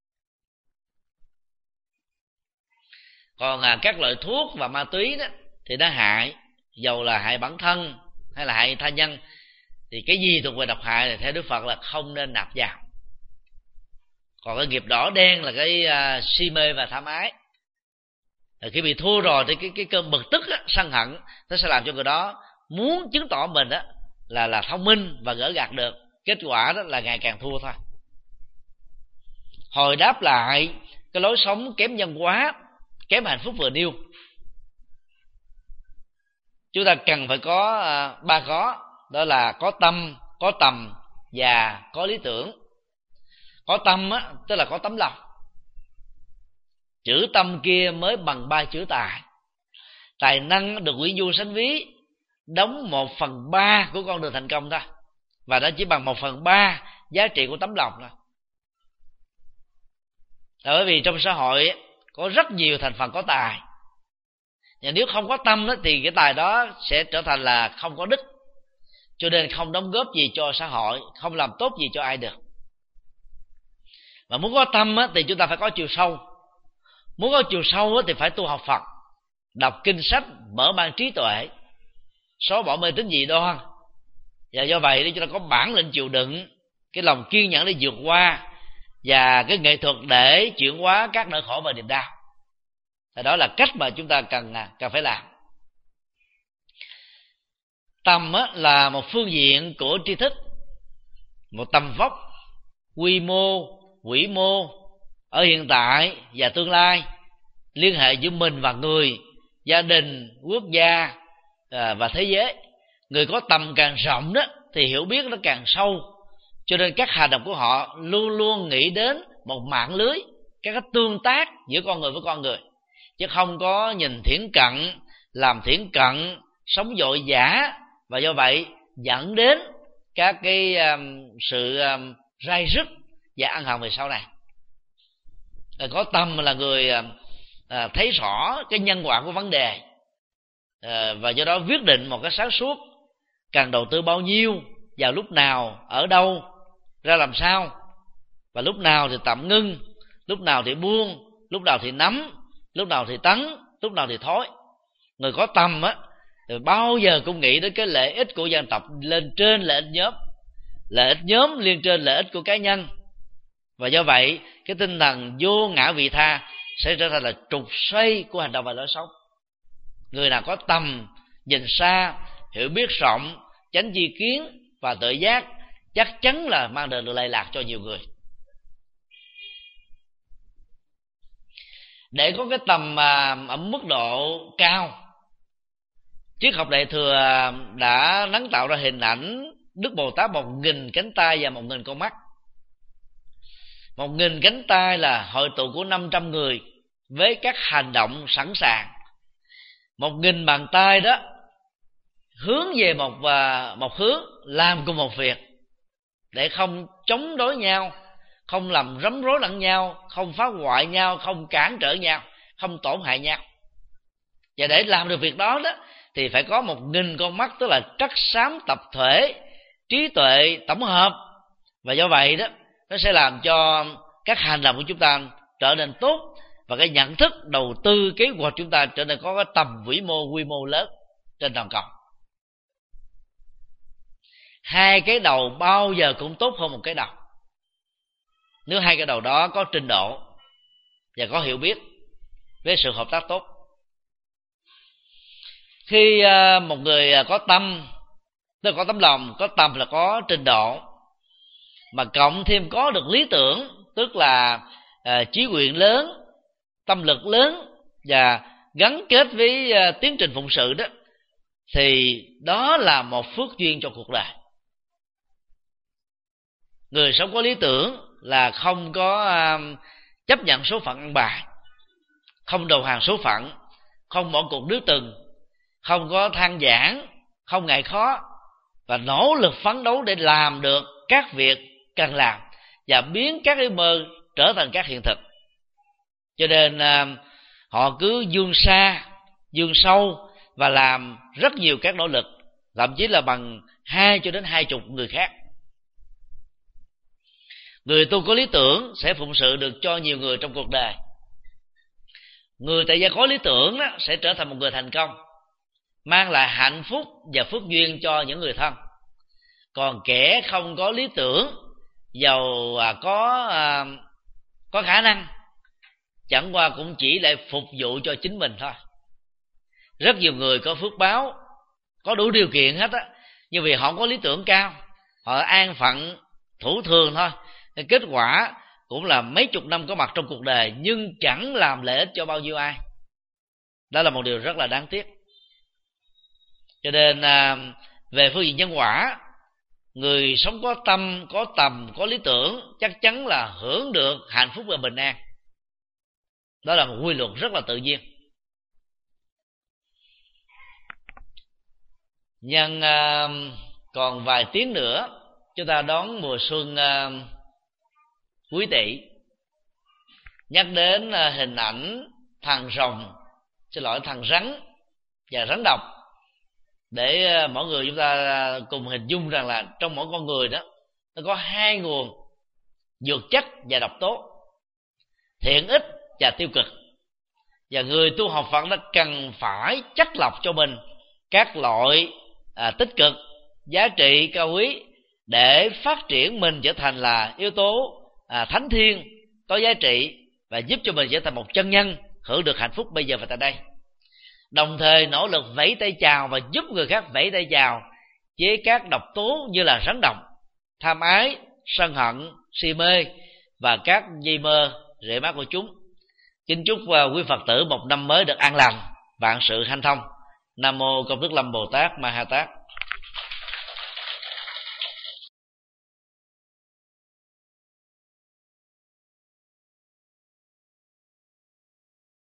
Còn các loại thuốc và ma túy đó thì nó hại, dầu là hại bản thân hay là hại tha nhân, thì cái gì thuộc về độc hại thì theo Đức Phật là không nên nạp vào. Còn cái nghiệp đỏ đen là cái si mê và tham ái. Khi bị thua rồi thì cái cơn bực tức á, sân hận, nó sẽ làm cho người đó muốn chứng tỏ mình đó là thông minh và gỡ gạt được. Kết quả đó là ngày càng thua thôi. Hồi đáp lại cái lối sống kém nhân hóa, kém hạnh phúc vừa nêu, chúng ta cần phải có ba có. Đó là có tâm, có tầm và có lý tưởng. Có tâm á, tức là có tấm lòng. Chữ tâm kia mới bằng 3 chữ tài. Tài năng được quyển du sánh ví đóng 1/3 của con đường thành công thôi, và đó chỉ bằng 1/3 giá trị của tấm lòng thôi. Bởi vì trong xã hội có rất nhiều thành phần có tài, và nếu không có tâm đó, thì cái tài đó sẽ trở thành là không có đức, cho nên không đóng góp gì cho xã hội, không làm tốt gì cho ai được. Mà muốn có tâm á, thì chúng ta phải có chiều sâu. Muốn có chiều sâu á, thì phải tu học Phật, đọc kinh sách, mở mang trí tuệ, xóa bỏ mê tín dị đoan. Và do vậy để chúng ta có bản lĩnh chịu đựng, cái lòng kiên nhẫn để vượt qua, và cái nghệ thuật để chuyển hóa các nỗi khổ và niềm đau. Và đó là cách mà chúng ta cần phải làm. Tâm á, là một phương diện của tri thức, một tầm vóc, quy mô, vĩ mô ở hiện tại và tương lai, liên hệ giữa mình và người, gia đình, quốc gia và thế giới. Người có tầm càng rộng đó thì hiểu biết nó càng sâu, cho nên các hành động của họ luôn luôn nghĩ đến một mạng lưới, các cái tương tác giữa con người với con người, chứ không có nhìn thiển cận, làm thiển cận, sống vội vã, và do vậy dẫn đến các cái sự rai rứt và ăn hận về sau này. Có tâm là người thấy rõ cái nhân quả của vấn đề, và do đó quyết định một cái sáng suốt cần đầu tư bao nhiêu, vào lúc nào, ở đâu, ra làm sao, và lúc nào thì tạm ngưng, lúc nào thì buông, lúc nào thì nắm, lúc nào thì tấn, lúc nào thì thối. Người có tâm á thì bao giờ cũng nghĩ đến cái lợi ích của dân tộc lên trên lợi ích nhóm, lợi ích nhóm lên trên lợi ích của cá nhân. Và do vậy cái tinh thần vô ngã vị tha sẽ trở thành là trục xoay của hành động và lối sống. Người nào có tầm nhìn xa, hiểu biết rộng, tránh chi kiến và tự giác, chắc chắn là mang được lệ lạc cho nhiều người. Để có cái tầm ở mức độ cao, triết học Đại Thừa đã nắng tạo ra hình ảnh Đức Bồ Tát 1000 cánh tay và 1000 con mắt. 1000 cánh tay là hội tụ của 500 người với các hành động sẵn sàng. 1000 bàn tay đó hướng về một hướng, làm cùng một việc, để không chống đối nhau, không làm rắm rối lẫn nhau, không phá hoại nhau, không cản trở nhau, không tổn hại nhau. Và để làm được việc đó thì phải có 1000 con mắt, tức là trắc xám tập thể, trí tuệ tổng hợp. Và do vậy đó, nó sẽ làm cho các hành động của chúng ta trở nên tốt, và cái nhận thức, đầu tư, kế hoạch chúng ta trở nên có cái tầm vĩ mô, quy mô lớn trên toàn cầu. 2 cái đầu bao giờ cũng tốt hơn 1 cái đầu, nếu 2 cái đầu đó có trình độ và có hiểu biết với sự hợp tác tốt. Khi một người có tâm, tức là có tấm lòng, có tầm là có trình độ, mà cộng thêm có được lý tưởng, tức là chí nguyện lớn, tâm lực lớn và gắn kết với tiến trình phụng sự đó, thì đó là một phước duyên cho cuộc đời. Người sống có lý tưởng là không có chấp nhận số phận ăn bài, không đầu hàng số phận, không bỏ cuộc nước từng, không có than vãn, không ngại khó, và nỗ lực phấn đấu để làm được các việc cần làm và biến các ước mơ trở thành các hiện thực. Cho nên họ cứ vươn xa, vươn sâu và làm rất nhiều các nỗ lực, thậm chí là bằng 2 cho đến 20 người khác. Người tu có lý tưởng sẽ phụng sự được cho nhiều người trong cuộc đời. Người tại gia có lý tưởng đó sẽ trở thành một người thành công, mang lại hạnh phúc và phước duyên cho những người thân. Còn kẻ không có lý tưởng, giàu có khả năng, chẳng qua cũng chỉ lại phục vụ cho chính mình thôi. Rất nhiều người có phước báo, có đủ điều kiện hết á, nhưng vì họ không có lý tưởng cao, họ an phận thủ thường thôi, nên kết quả cũng là mấy chục năm có mặt trong cuộc đời nhưng chẳng làm lợi ích cho bao nhiêu ai. Đó là một điều rất là đáng tiếc. Cho nên về phương diện nhân quả, người sống có tâm, có tầm, có lý tưởng chắc chắn là hưởng được hạnh phúc và bình an. Đó là một quy luật rất là tự nhiên. Nhân còn vài tiếng nữa chúng ta đón mùa xuân Quý Tỵ. Nhắc đến hình ảnh thằng rắn và rắn độc, để mỗi người chúng ta cùng hình dung rằng là trong mỗi con người đó nó có hai nguồn dược chất và độc tố, thiện ích và tiêu cực. Và người tu học Phật đã cần phải chắt lọc cho mình các loại tích cực, giá trị cao quý, để phát triển mình trở thành là yếu tố thánh thiêng có giá trị, và giúp cho mình trở thành một chân nhân hưởng được hạnh phúc bây giờ và tại đây. Đồng thời nỗ lực vẫy tay chào và giúp người khác vẫy tay chào với các độc tố như là rắn độc, tham ái, sân hận, si mê và các dây mơ rễ má của chúng. Kính chúc quý Phật tử một năm mới được an lành, vạn sự hanh thông. Nam mô Công Đức Lâm Bồ Tát Ma Ha Tát.